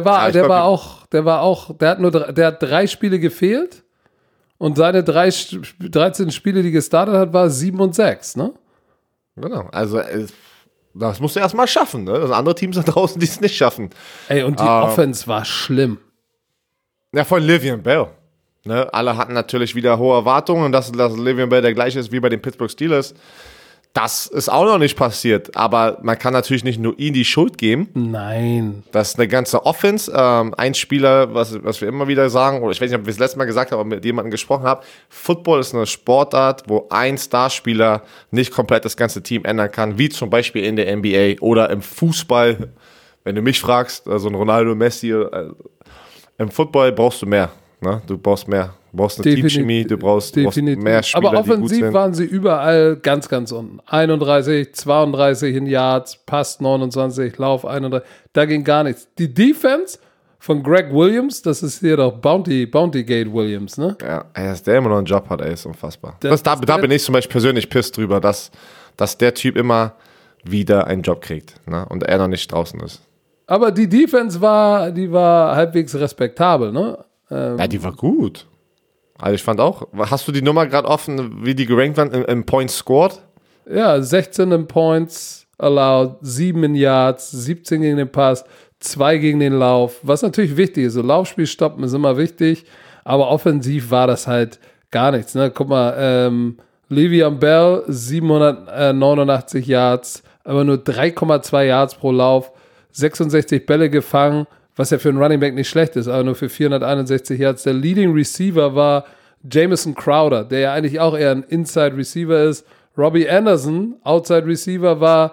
hat 3 Spiele gefehlt und seine 13 Spiele, die gestartet hat, war 7-6, ne? Genau. Also das musst du erstmal schaffen, ne? Das andere Teams da draußen, die es nicht schaffen. Ey, und die Offense war schlimm. Ja, von Le'Veon Bell. Ne? Alle hatten natürlich wieder hohe Erwartungen und dass Le'Veon Bell der gleiche ist wie bei den Pittsburgh Steelers. Das ist auch noch nicht passiert, aber man kann natürlich nicht nur ihm die Schuld geben. Nein. Das ist eine ganze Offense. Ein Spieler, was wir immer wieder sagen, oder ich weiß nicht, ob wir es letztes Mal gesagt haben, aber mit jemandem gesprochen haben, Football ist eine Sportart, wo ein Starspieler nicht komplett das ganze Team ändern kann, wie zum Beispiel in der NBA oder im Fußball. Wenn du mich fragst, also ein Ronaldo, Messi, im Football brauchst du mehr. Ne? Du brauchst mehr. Du brauchst eine Teamchemie, du brauchst mehr Spieler, aber offensiv die gut sind. waren sie überall ganz, ganz unten. 31, 32 in Yards, Pass 29, Lauf 31. Da ging gar nichts. Die Defense von Greg Williams, das ist hier doch Bountygate Williams, ne? Ja, dass der immer noch einen Job hat, ey, ist unfassbar. Da bin ich zum Beispiel persönlich pisst drüber, dass der Typ immer wieder einen Job kriegt, ne? Und er noch nicht draußen ist. Aber die Defense war halbwegs respektabel, ne? Ja, die war gut. Also ich fand auch, hast du die Nummer gerade offen, wie die gerankt waren im Points scored? Ja, 16 in Points allowed, 7 in Yards, 17 gegen den Pass, 2 gegen den Lauf, was natürlich wichtig ist. So Laufspiel stoppen ist immer wichtig, aber offensiv war das halt gar nichts. Ne? Guck mal, Le'Veon Bell, 789 Yards, aber nur 3,2 Yards pro Lauf, 66 Bälle gefangen, was ja für einen Running Back nicht schlecht ist, aber nur für 461 Yards. Der Leading Receiver war Jamison Crowder, der ja eigentlich auch eher ein Inside Receiver ist. Robbie Anderson, Outside Receiver, war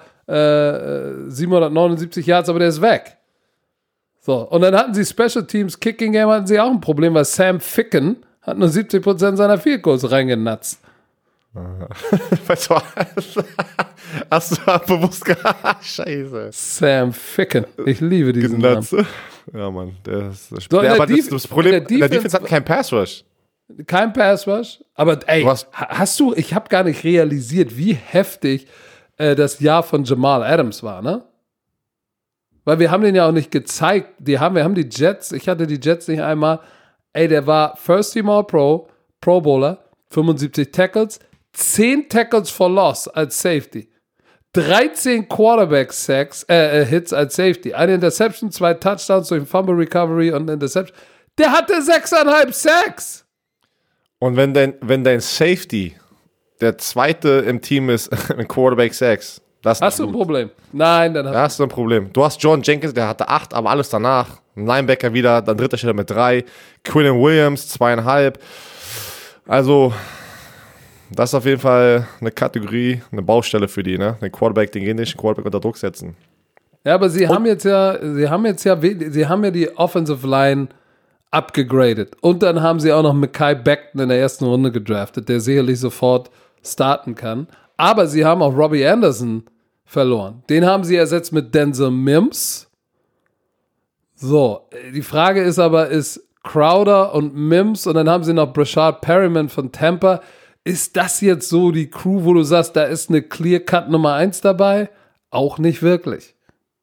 779 Yards, aber der ist weg. So, und dann hatten sie Special Teams, Kicking Game hatten sie auch ein Problem, weil Sam Ficken hat nur 70% seiner Field Goals reingenatzt. Weißt du, hast du bewusst gehabt? Scheiße. Sam Ficken. Ich liebe diesen Namen. Ja, Mann. Das Problem, der Defense hat keinen Pass Rush. Kein Pass Rush. Aber ey, ich habe gar nicht realisiert, wie heftig das Jahr von Jamal Adams war, ne? Weil wir haben den ja auch nicht gezeigt. Wir haben die Jets, ich hatte die Jets nicht einmal. Ey, der war First Team All-Pro, Pro Bowler, 75 Tackles, 10 Tackles for Loss als Safety. 13 Quarterback-Sacks, Hits als Safety. Eine Interception, 2 Touchdowns durch Fumble Recovery und Interception. Der hatte 6,5 Sacks. Und wenn dein Safety der zweite im Team ist in Quarterback-Sacks, hast du ein Problem? Nein, dann hast du ein Problem. Du hast John Jenkins, der hatte 8, aber alles danach. Ein Linebacker wieder, dann dritter Stelle mit 3. Quinnen Williams, 2,5. Also, das ist auf jeden Fall eine Kategorie, eine Baustelle für die, ne? Den gegnerischen Quarterback unter Druck setzen. Ja, aber sie haben ja die Offensive Line abgegradet. Und dann haben sie auch noch Mekhi Becton in der ersten Runde gedraftet, der sicherlich sofort starten kann. Aber sie haben auch Robbie Anderson verloren. Den haben sie ersetzt mit Denzel Mims. So, die Frage ist aber, ist Crowder und Mims und dann haben sie noch Brashard Perryman von Tampa. Ist das jetzt so die Crew, wo du sagst, da ist eine Clear-Cut Nummer 1 dabei? Auch nicht wirklich.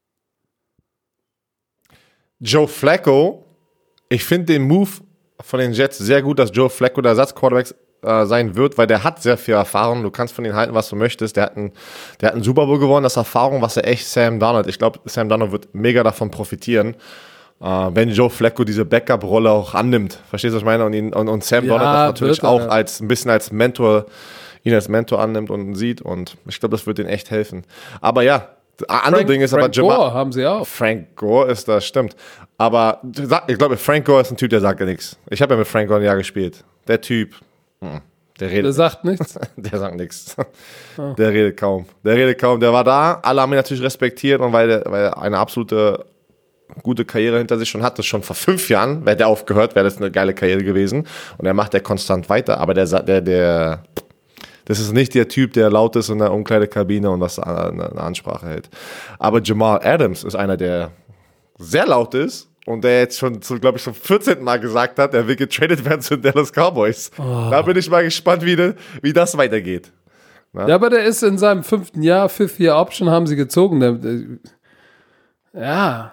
Joe Flacco, ich finde den Move von den Jets sehr gut, dass Joe Flacco der Ersatzquarterback sein wird, weil der hat sehr viel Erfahrung. Du kannst von ihm halten, was du möchtest. Der hat einen Super Bowl gewonnen, das Erfahrung, was er echt Sam Darnold. Ich glaube, Sam Darnold wird mega davon profitieren, wenn Joe Flacco diese Backup-Rolle auch annimmt. Verstehst du, was ich meine? Und Sam Darnold das natürlich auch ein bisschen als Mentor, ihn als Mentor annimmt und sieht. Und ich glaube, das wird denen echt helfen. Aber ja, andere Ding ist aber Frank Gore haben sie auch. Frank Gore ist das, stimmt. Aber ich glaube, Frank Gore ist ein Typ, der sagt ja nichts. Ich habe ja mit Frank Gore ein Jahr gespielt. Der Typ, der sagt nichts? Der sagt nichts. Oh. Der redet kaum. Der war da. Alle haben ihn natürlich respektiert und weil er eine absolute gute Karriere hinter sich schon hatte, schon vor 5 Jahren, wäre der aufgehört, wäre das eine geile Karriere gewesen. Und er macht ja konstant weiter. Aber das ist nicht der Typ, der laut ist in der Umkleidekabine und was eine Ansprache hält. Aber Jamal Adams ist einer, der sehr laut ist und der jetzt schon, glaube ich, zum 14. Mal gesagt hat, er will getradet werden zu den Dallas Cowboys. Oh. Da bin ich mal gespannt, wie das weitergeht. Na? Ja, aber der ist in seinem 5. Jahr, 5-Year-Option haben sie gezogen. Der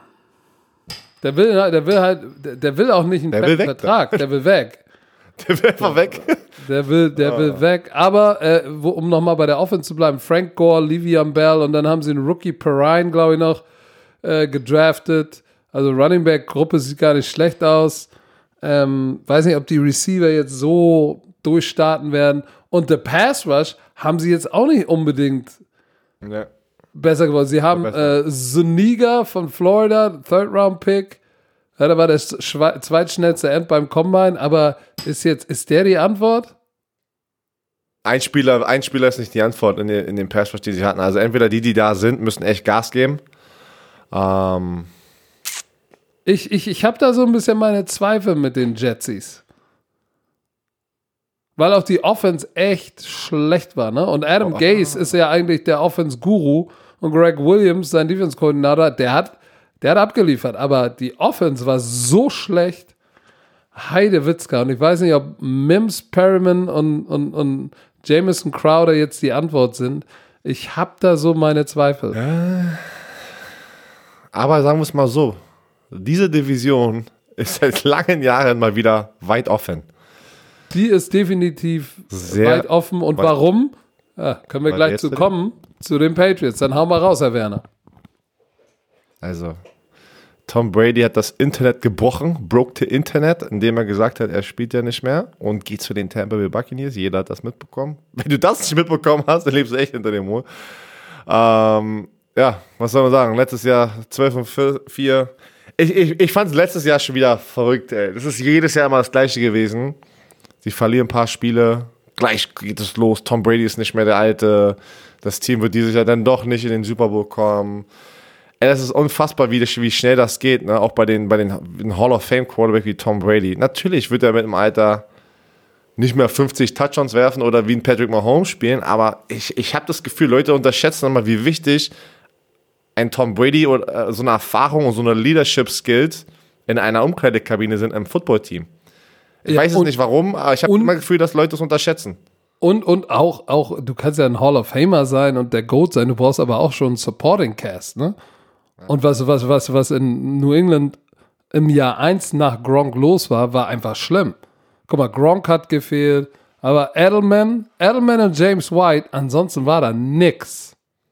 will auch nicht einen fetten Vertrag. Der will weg. Der will einfach weg. Der will weg. Aber, um nochmal bei der Offense zu bleiben, Frank Gore, Le'Veon Bell und dann haben sie einen Rookie Perrine, glaube ich, noch gedraftet. Also Running Back Gruppe sieht gar nicht schlecht aus. Weiß nicht, ob die Receiver jetzt so durchstarten werden. Und der Pass Rush haben sie jetzt auch nicht unbedingt besser geworden. Sie haben Zuniga von Florida, Third-Round-Pick. Ja, da war der zweitschnellste End beim Combine, aber ist der die Antwort? Ein Spieler ist nicht die Antwort in den Pass Rush, die sie hatten. Also entweder die da sind, müssen echt Gas geben. Ich habe da so ein bisschen meine Zweifel mit den Jetsies. Weil auch die Offense echt schlecht war, ne? Und Adam Gase ist ja eigentlich der Offense-Guru und Greg Williams, sein Defense-Koordinator, der hat abgeliefert, aber die Offense war so schlecht. Heidewitzka. Und ich weiß nicht, ob Mims, Perryman und Jamison Crowder jetzt die Antwort sind. Ich habe da so meine Zweifel. Aber sagen wir es mal so, diese Division ist seit langen Jahren mal wieder weit offen. Die ist definitiv sehr weit offen. Und warum? Ja, können wir gleich zu kommen, zu den Patriots. Dann hauen wir raus, Herr Werner. Also, Tom Brady hat das Internet gebrochen, broke the Internet, indem er gesagt hat, er spielt ja nicht mehr und geht zu den Tampa Bay Buccaneers. Jeder hat das mitbekommen. Wenn du das nicht mitbekommen hast, dann lebst du echt hinter dem Mond. Ja, was soll man sagen? Letztes Jahr 12-4. Ich fand es letztes Jahr schon wieder verrückt, ey. Das ist jedes Jahr immer das Gleiche gewesen. Sie verlieren ein paar Spiele, gleich geht es los, Tom Brady ist nicht mehr der Alte, das Team wird dieses Jahr dann doch nicht in den Super Bowl kommen. Es ist unfassbar, wie schnell das geht, ne? Auch bei den Hall of Fame Quarterback wie Tom Brady. Natürlich wird er mit dem Alter nicht mehr 50 Touchdowns werfen oder wie ein Patrick Mahomes spielen, aber ich habe das Gefühl, Leute unterschätzen immer, wie wichtig ein Tom Brady oder so eine Erfahrung und so eine Leadership Skills in einer Umkleidekabine sind im Footballteam. Ich weiß es nicht warum, aber ich habe immer das Gefühl, dass Leute es unterschätzen. Und auch, du kannst ja ein Hall of Famer sein und der GOAT sein, du brauchst aber auch schon einen Supporting Cast, ne? Und was in New England im Jahr 1 nach Gronk los war einfach schlimm. Guck mal, Gronk hat gefehlt, aber Edelman und James White, ansonsten war da nix.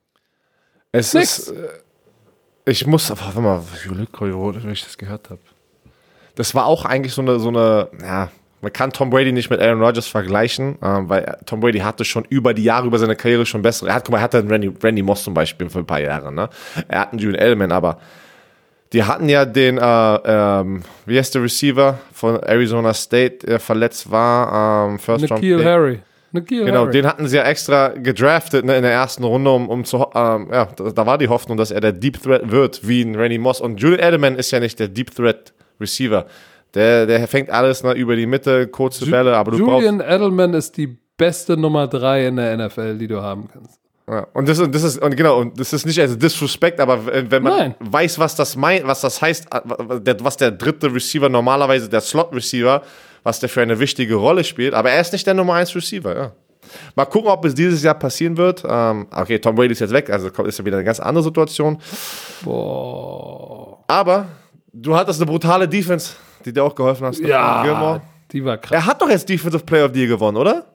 Ich muss, warte mal, wie ich das gehört habe. Das war auch eigentlich so eine, ja, man kann Tom Brady nicht mit Aaron Rodgers vergleichen, weil Tom Brady hatte schon über die Jahre, über seine Karriere schon bessere. Er hatte einen Randy Moss zum Beispiel für ein paar Jahre, ne? Er hat einen Julian Edelman, aber die hatten ja den, wie heißt der Receiver von Arizona State, der verletzt war, First Round. N'Keal Harry. Genau, den hatten sie ja extra gedraftet, ne, in der ersten Runde, um zu, da war die Hoffnung, dass er der Deep Threat wird, wie ein Randy Moss. Und Julian Edelman ist ja nicht der Deep Threat Receiver. Der fängt alles über die Mitte, kurze Bälle, aber du Julian Edelman ist die beste Nummer 3 in der NFL, die du haben kannst. Ja, und das ist nicht als Disrespect, aber wenn man weiß, was das heißt, was der dritte Receiver normalerweise, der Slot-Receiver, was der für eine wichtige Rolle spielt, aber er ist nicht der Nummer 1 Receiver, ja. Mal gucken, ob es dieses Jahr passieren wird. Okay, Tom Brady ist jetzt weg, also ist ja wieder eine ganz andere Situation. Boah. Aber du hattest eine brutale Defense, die dir auch geholfen hat. Ja, Gilmore. Die war krass. Er hat doch jetzt Defensive Player of the Year gewonnen, oder?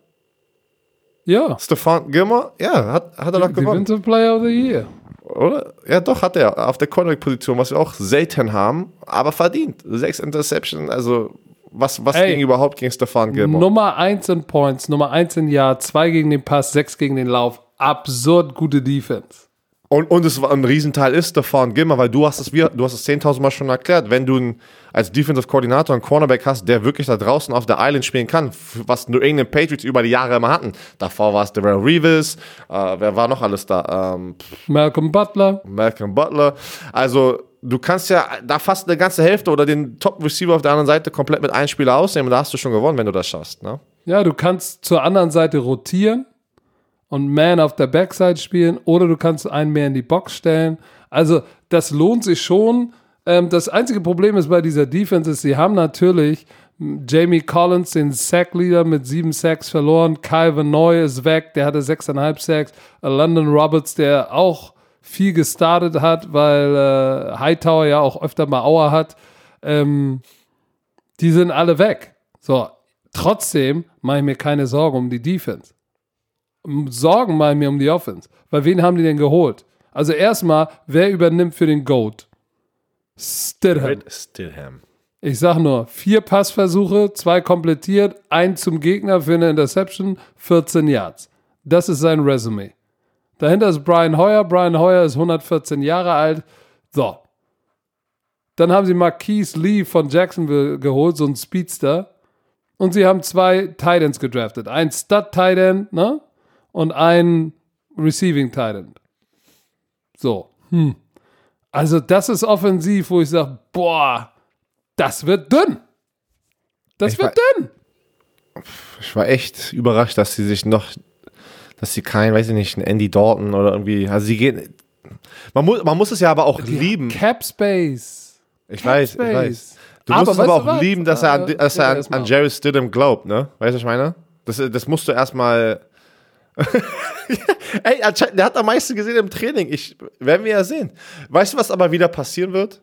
Ja. Stephon Gilmore? Ja, hat er doch gewonnen. Defensive Player of the Year. Oder? Ja, doch, hat er. Auf der Cornerback-Position, was wir auch selten haben, aber verdient. 6 Interceptions, also was ging überhaupt gegen Stephon Gilmore? Nummer 1 in Points, Nummer 1 in Yard, 2 gegen den Pass, 6 gegen den Lauf. Absurd gute Defense. Und es war ein Riesenteil ist Stephon Gilmore, weil du hast es 10.000 Mal schon erklärt, wenn du als Defensive Koordinator einen Cornerback hast, der wirklich da draußen auf der Island spielen kann, was New England Patriots über die Jahre immer hatten. Davor war es Darrelle Revis, wer war noch alles da? Malcolm Butler. Also du kannst ja da fast eine ganze Hälfte oder den Top-Receiver auf der anderen Seite komplett mit einem Spieler ausnehmen und da hast du schon gewonnen, wenn du das schaffst. Ne? Ja, du kannst zur anderen Seite rotieren und Man auf der Backside spielen oder du kannst einen mehr in die Box stellen. Also das lohnt sich schon. Das einzige Problem ist bei dieser Defense ist, sie haben natürlich Jamie Collins, den Sack-Leader, mit 7 Sacks verloren. Kyle Van Noy ist weg, der hatte 6,5 Sacks. London Roberts, der auch viel gestartet hat, weil Hightower ja auch öfter mal Auer hat. Die sind alle weg. So, trotzdem mache ich mir keine Sorgen um die Defense. Sorgen mache ich mir um die Offense. Weil wen haben die denn geholt? Also erstmal, wer übernimmt für den GOAT? Stidham. Ich sag nur, 4 Passversuche, 2 komplettiert, 1 zum Gegner für eine Interception, 14 Yards. Das ist sein Resume. Dahinter ist Brian Hoyer. Brian Hoyer ist 114 Jahre alt. So. Dann haben sie Marquise Lee von Jacksonville geholt, so ein Speedster. Und sie haben 2 Tight Ends gedraftet. Ein Stud-Tight End, ne? Und ein Receiving Tight End. So. Also das ist offensiv, wo ich sage, boah, das wird dünn. Das wird dünn. Ich war echt überrascht, dass sie kein, weiß ich nicht, ein Andy Dalton oder irgendwie, also sie gehen, man muss es ja aber auch lieben. Cap Space. Ich weiß. Du musst es aber auch lieben, dass er an Jarrett Stidham glaubt, ne? Weißt du, was ich meine? Das musst du erstmal. Ey, der hat am meisten gesehen im Training. Werden wir ja sehen. Weißt du, was aber wieder passieren wird?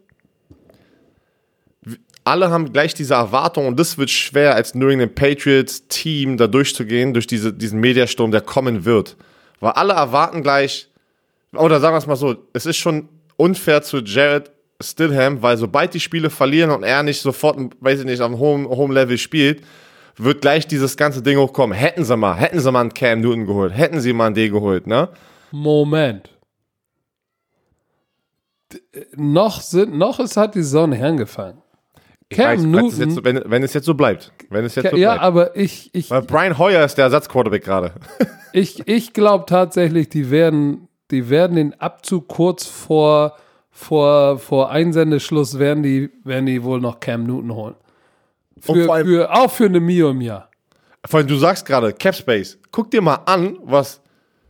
Alle haben gleich diese Erwartung und das wird schwer, als New England Patriots Team da durchzugehen, durch diesen Mediasturm, der kommen wird. Weil alle erwarten gleich, oder sagen wir es mal so, es ist schon unfair zu Jarrett Stidham, weil sobald die Spiele verlieren und er nicht sofort, weiß ich nicht, auf einem hohen Level spielt, wird gleich dieses ganze Ding hochkommen. Hätten sie mal einen Cam Newton geholt, hätten sie mal einen D geholt, ne? Moment. Noch hat die Sonne angefangen. Cam Newton. Wenn es jetzt so bleibt. Ja, aber weil Brian Hoyer ist der Ersatzquarterback gerade. Ich glaube tatsächlich, die werden den Abzug kurz vor Einsendeschluss werden die wohl noch Cam Newton holen. Auch für eine Mio im Jahr. Vor allem, du sagst gerade, Cap Space. Guck dir mal an, was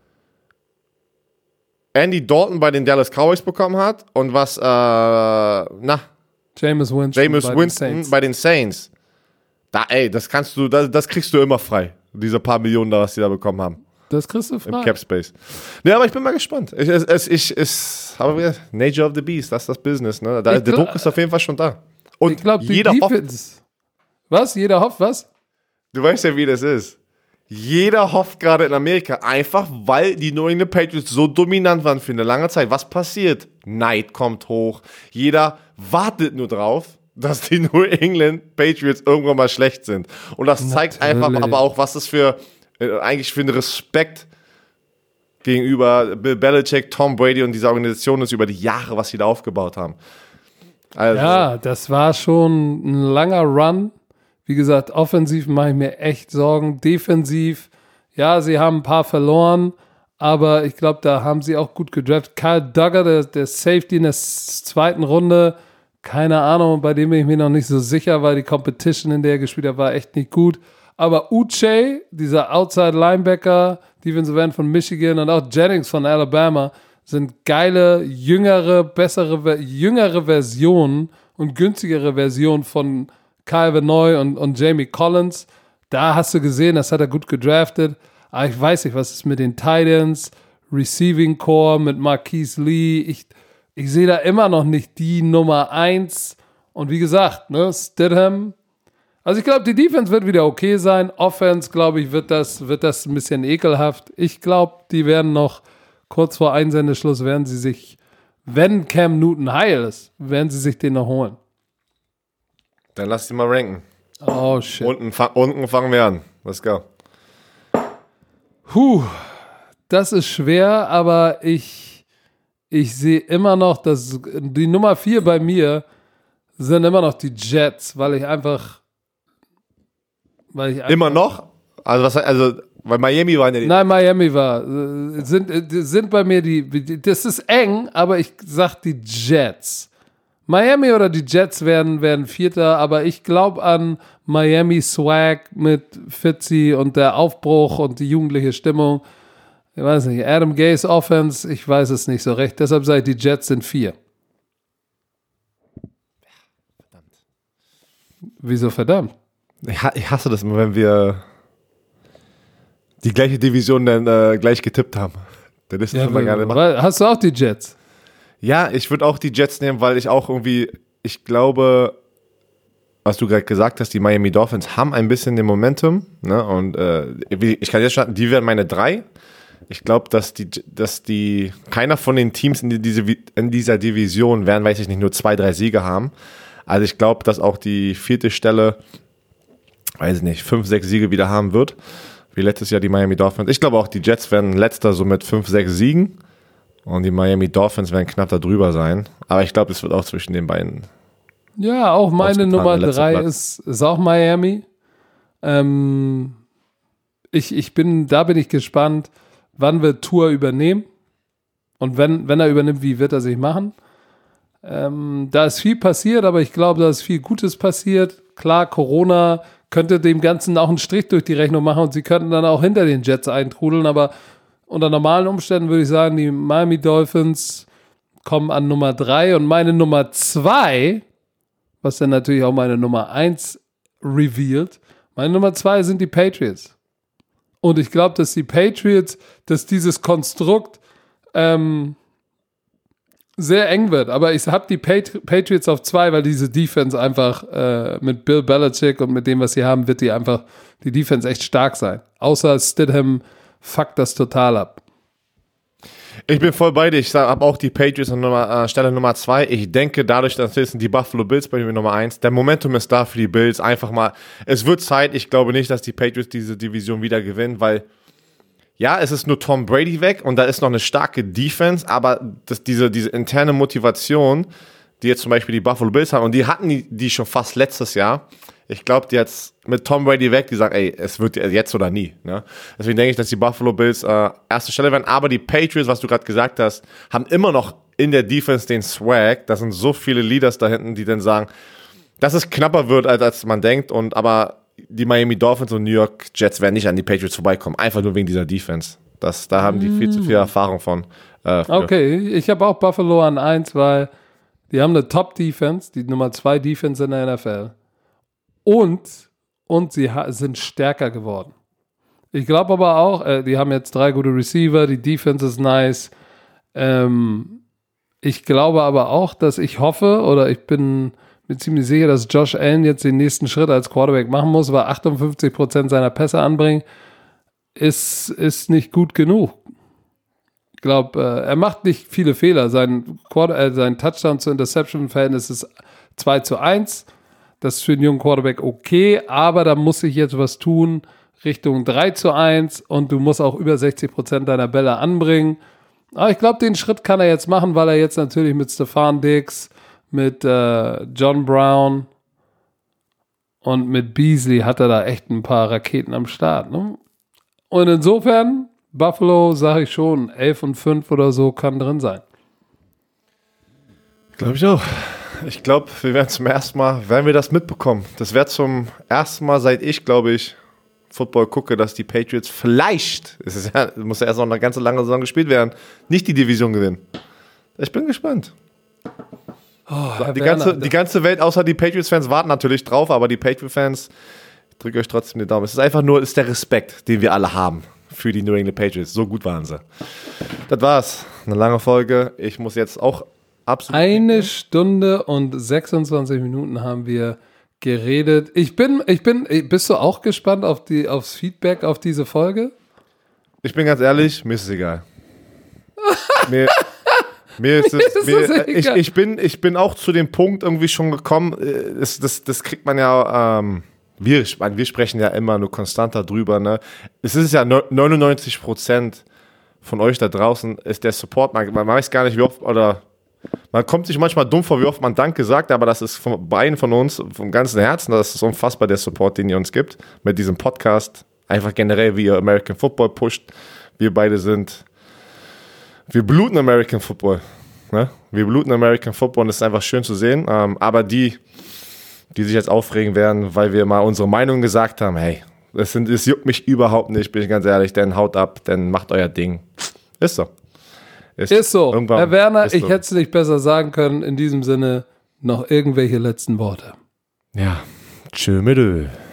Andy Dalton bei den Dallas Cowboys bekommen hat und was, Jameis Winston bei den Saints. Das kriegst du immer frei. Diese paar Millionen da, was die da bekommen haben. Das kriegst du frei. Im Cap Space. Ne, aber ich bin mal gespannt. Nature of the Beast, das ist das Business. Ne? Der Druck ist auf jeden Fall schon da. Und ich glaube, jeder hofft. Was? Jeder hofft was? Du weißt ja, wie das ist. Jeder hofft gerade in Amerika, einfach weil die New England Patriots so dominant waren für eine lange Zeit. Was passiert? Neid kommt hoch. Jeder wartet nur drauf, dass die New England Patriots irgendwann mal schlecht sind. Und das zeigt einfach aber auch, was es eigentlich für einen Respekt gegenüber Bill Belichick, Tom Brady und dieser Organisation ist über die Jahre, was sie da aufgebaut haben. Also, ja, das war schon ein langer Run. Wie gesagt, offensiv mache ich mir echt Sorgen. Defensiv, ja, sie haben ein paar verloren, aber ich glaube, da haben sie auch gut gedraftet. Kyle Duggar, der Safety in der zweiten Runde, keine Ahnung, bei dem bin ich mir noch nicht so sicher, weil die Competition, in der er gespielt hat, war echt nicht gut. Aber Uche, dieser Outside-Linebacker, Defensive End von Michigan und auch Jennings von Alabama, sind geile, jüngere Versionen und günstigere Versionen von Kyle Van Noy und Jamie Collins. Da hast du gesehen, das hat er gut gedraftet. Aber ich weiß nicht, was ist mit den Titans, Receiving Core mit Marquise Lee. Ich sehe da immer noch nicht die Nummer 1. Und wie gesagt, ne, Stidham. Also ich glaube, die Defense wird wieder okay sein. Offense, glaube ich, wird das ein bisschen ekelhaft. Ich glaube, die werden noch kurz vor Einsendeschluss wenn Cam Newton heil ist, werden sie sich den noch holen. Dann lass die mal ranken. Oh, shit. Unten fangen wir an. Let's go. Das ist schwer, aber ich sehe immer noch, dass die Nummer 4 bei mir sind immer noch die Jets, weil ich einfach immer noch? Weil Miami waren ja die. Nein, Miami sind bei mir das ist eng, aber ich sag die Jets. Miami oder die Jets werden Vierter, aber ich glaube an Miami Swag mit Fitzy und der Aufbruch und die jugendliche Stimmung. Ich weiß nicht, Adam Gase Offense, ich weiß es nicht so recht. Deshalb sage ich, die Jets sind 4. Verdammt. Wieso verdammt? Ich hasse das immer, wenn wir die gleiche Division dann gleich getippt haben. Das ist immer gerne machen. Hast du auch die Jets? Ja, ich würde auch die Jets nehmen, weil ich auch irgendwie, ich glaube, was du gerade gesagt hast, die Miami Dolphins haben ein bisschen den Momentum, ne? Und ich kann jetzt starten, die werden meine 3. Ich glaube, dass keiner von den Teams in dieser Division werden, weiß ich nicht, nur 2, 3 Siege haben. Also ich glaube, dass auch die 4. Stelle, weiß ich nicht, 5, 6 Siege wieder haben wird, wie letztes Jahr die Miami Dolphins. Ich glaube auch, die Jets werden letzter so mit 5, 6 Siegen. Und die Miami Dolphins werden knapp da drüber sein. Aber ich glaube, es wird auch zwischen den beiden. Ja, auch meine Nummer 3 ist auch Miami. Da bin ich gespannt, wann wird Tour übernehmen. Und wenn er übernimmt, wie wird er sich machen? Da ist viel passiert, aber ich glaube, da ist viel Gutes passiert. Klar, Corona könnte dem Ganzen auch einen Strich durch die Rechnung machen und sie könnten dann auch hinter den Jets eintrudeln, aber unter normalen Umständen würde ich sagen, die Miami Dolphins kommen an Nummer 3 und meine Nummer 2, was dann natürlich auch meine Nummer 1 revealed, meine Nummer 2 sind die Patriots. Und ich glaube, dass die Patriots, dass dieses Konstrukt sehr eng wird. Aber ich habe die Patriots auf 2, weil diese Defense einfach mit Bill Belichick und mit dem, was sie haben, wird die Defense echt stark sein. Außer Stidham fuckt das total ab. Ich bin voll bei dir. Ich habe auch die Patriots an Stelle Nummer 2. Ich denke, dadurch, dass sind die Buffalo Bills bei mir Nummer 1. Der Momentum ist da für die Bills. Einfach mal, es wird Zeit. Ich glaube nicht, dass die Patriots diese Division wieder gewinnen, weil ja, es ist nur Tom Brady weg und da ist noch eine starke Defense, aber diese interne Motivation, die jetzt zum Beispiel die Buffalo Bills haben, und die hatten die schon fast letztes Jahr. Ich glaube, die jetzt mit Tom Brady weg, die sagen, ey, es wird jetzt oder nie. Ne? Deswegen denke ich, dass die Buffalo Bills erste Stelle werden. Aber die Patriots, was du gerade gesagt hast, haben immer noch in der Defense den Swag. Da sind so viele Leaders da hinten, die dann sagen, dass es knapper wird, als man denkt. Aber die Miami Dolphins und New York Jets werden nicht an die Patriots vorbeikommen. Einfach nur wegen dieser Defense. Da haben die viel zu viel Erfahrung von. Okay, ich habe auch Buffalo an 1, weil die haben eine Top-Defense, die Nummer 2 Defense in der NFL. Und sie sind stärker geworden. Ich glaube aber auch, die haben jetzt 3 gute Receiver, die Defense ist nice. Ich glaube aber auch, dass ich hoffe, oder ich bin mir ziemlich sicher, dass Josh Allen jetzt den nächsten Schritt als Quarterback machen muss, weil 58% seiner Pässe anbringen, ist nicht gut genug. Ich glaube, er macht nicht viele Fehler. Sein Touchdown zu Interception-Verhältnis ist 2:1. Das ist für einen jungen Quarterback okay, aber da muss sich jetzt was tun Richtung 3:1 und du musst auch über 60% deiner Bälle anbringen. Aber ich glaube, den Schritt kann er jetzt machen, weil er jetzt natürlich mit Stefan Diggs, mit John Brown und mit Beasley hat er da echt ein paar Raketen am Start. Ne? Und insofern, Buffalo, sage ich schon, 11-5 oder so kann drin sein. Glaube ich auch. Ich glaube, wir werden zum ersten Mal, werden wir das mitbekommen. Das wäre zum ersten Mal, seit ich, glaube ich, Football gucke, dass die Patriots vielleicht, muss ja erst noch eine ganze lange Saison gespielt werden, nicht die Division gewinnen. Ich bin gespannt. Die ganze Welt, außer die Patriots-Fans, warten natürlich drauf, aber die Patriots-Fans, ich drücke euch trotzdem den Daumen. Es ist einfach nur, ist der Respekt, den wir alle haben für die New England Patriots. So gut waren sie. Das war's. Eine lange Folge. Ich muss jetzt auch absolut. 1 Stunde und 26 Minuten haben wir geredet. Bist du auch gespannt aufs Feedback auf diese Folge? Ich bin ganz ehrlich, mir ist es egal. Mir ist es, ich bin auch zu dem Punkt irgendwie schon gekommen, das kriegt man ja, wir sprechen ja immer nur konstant darüber, ne? Es ist ja 99% von euch da draußen ist der Support, man weiß gar nicht, wie oft, oder man kommt sich manchmal dumm vor, wie oft man Danke sagt, aber das ist von beiden von uns, vom ganzen Herzen, das ist unfassbar, der Support, den ihr uns gibt, mit diesem Podcast, einfach generell, wie ihr American Football pusht, wir bluten American Football, ne? Wir bluten American Football und es ist einfach schön zu sehen, aber die sich jetzt aufregen werden, weil wir mal unsere Meinung gesagt haben, hey, es juckt mich überhaupt nicht, bin ich ganz ehrlich, dann haut ab, dann macht euer Ding. Ist so. Ist so. Herr Werner, ich hätte es nicht besser sagen können. In diesem Sinne noch irgendwelche letzten Worte. Ja. Tschö mit Ö.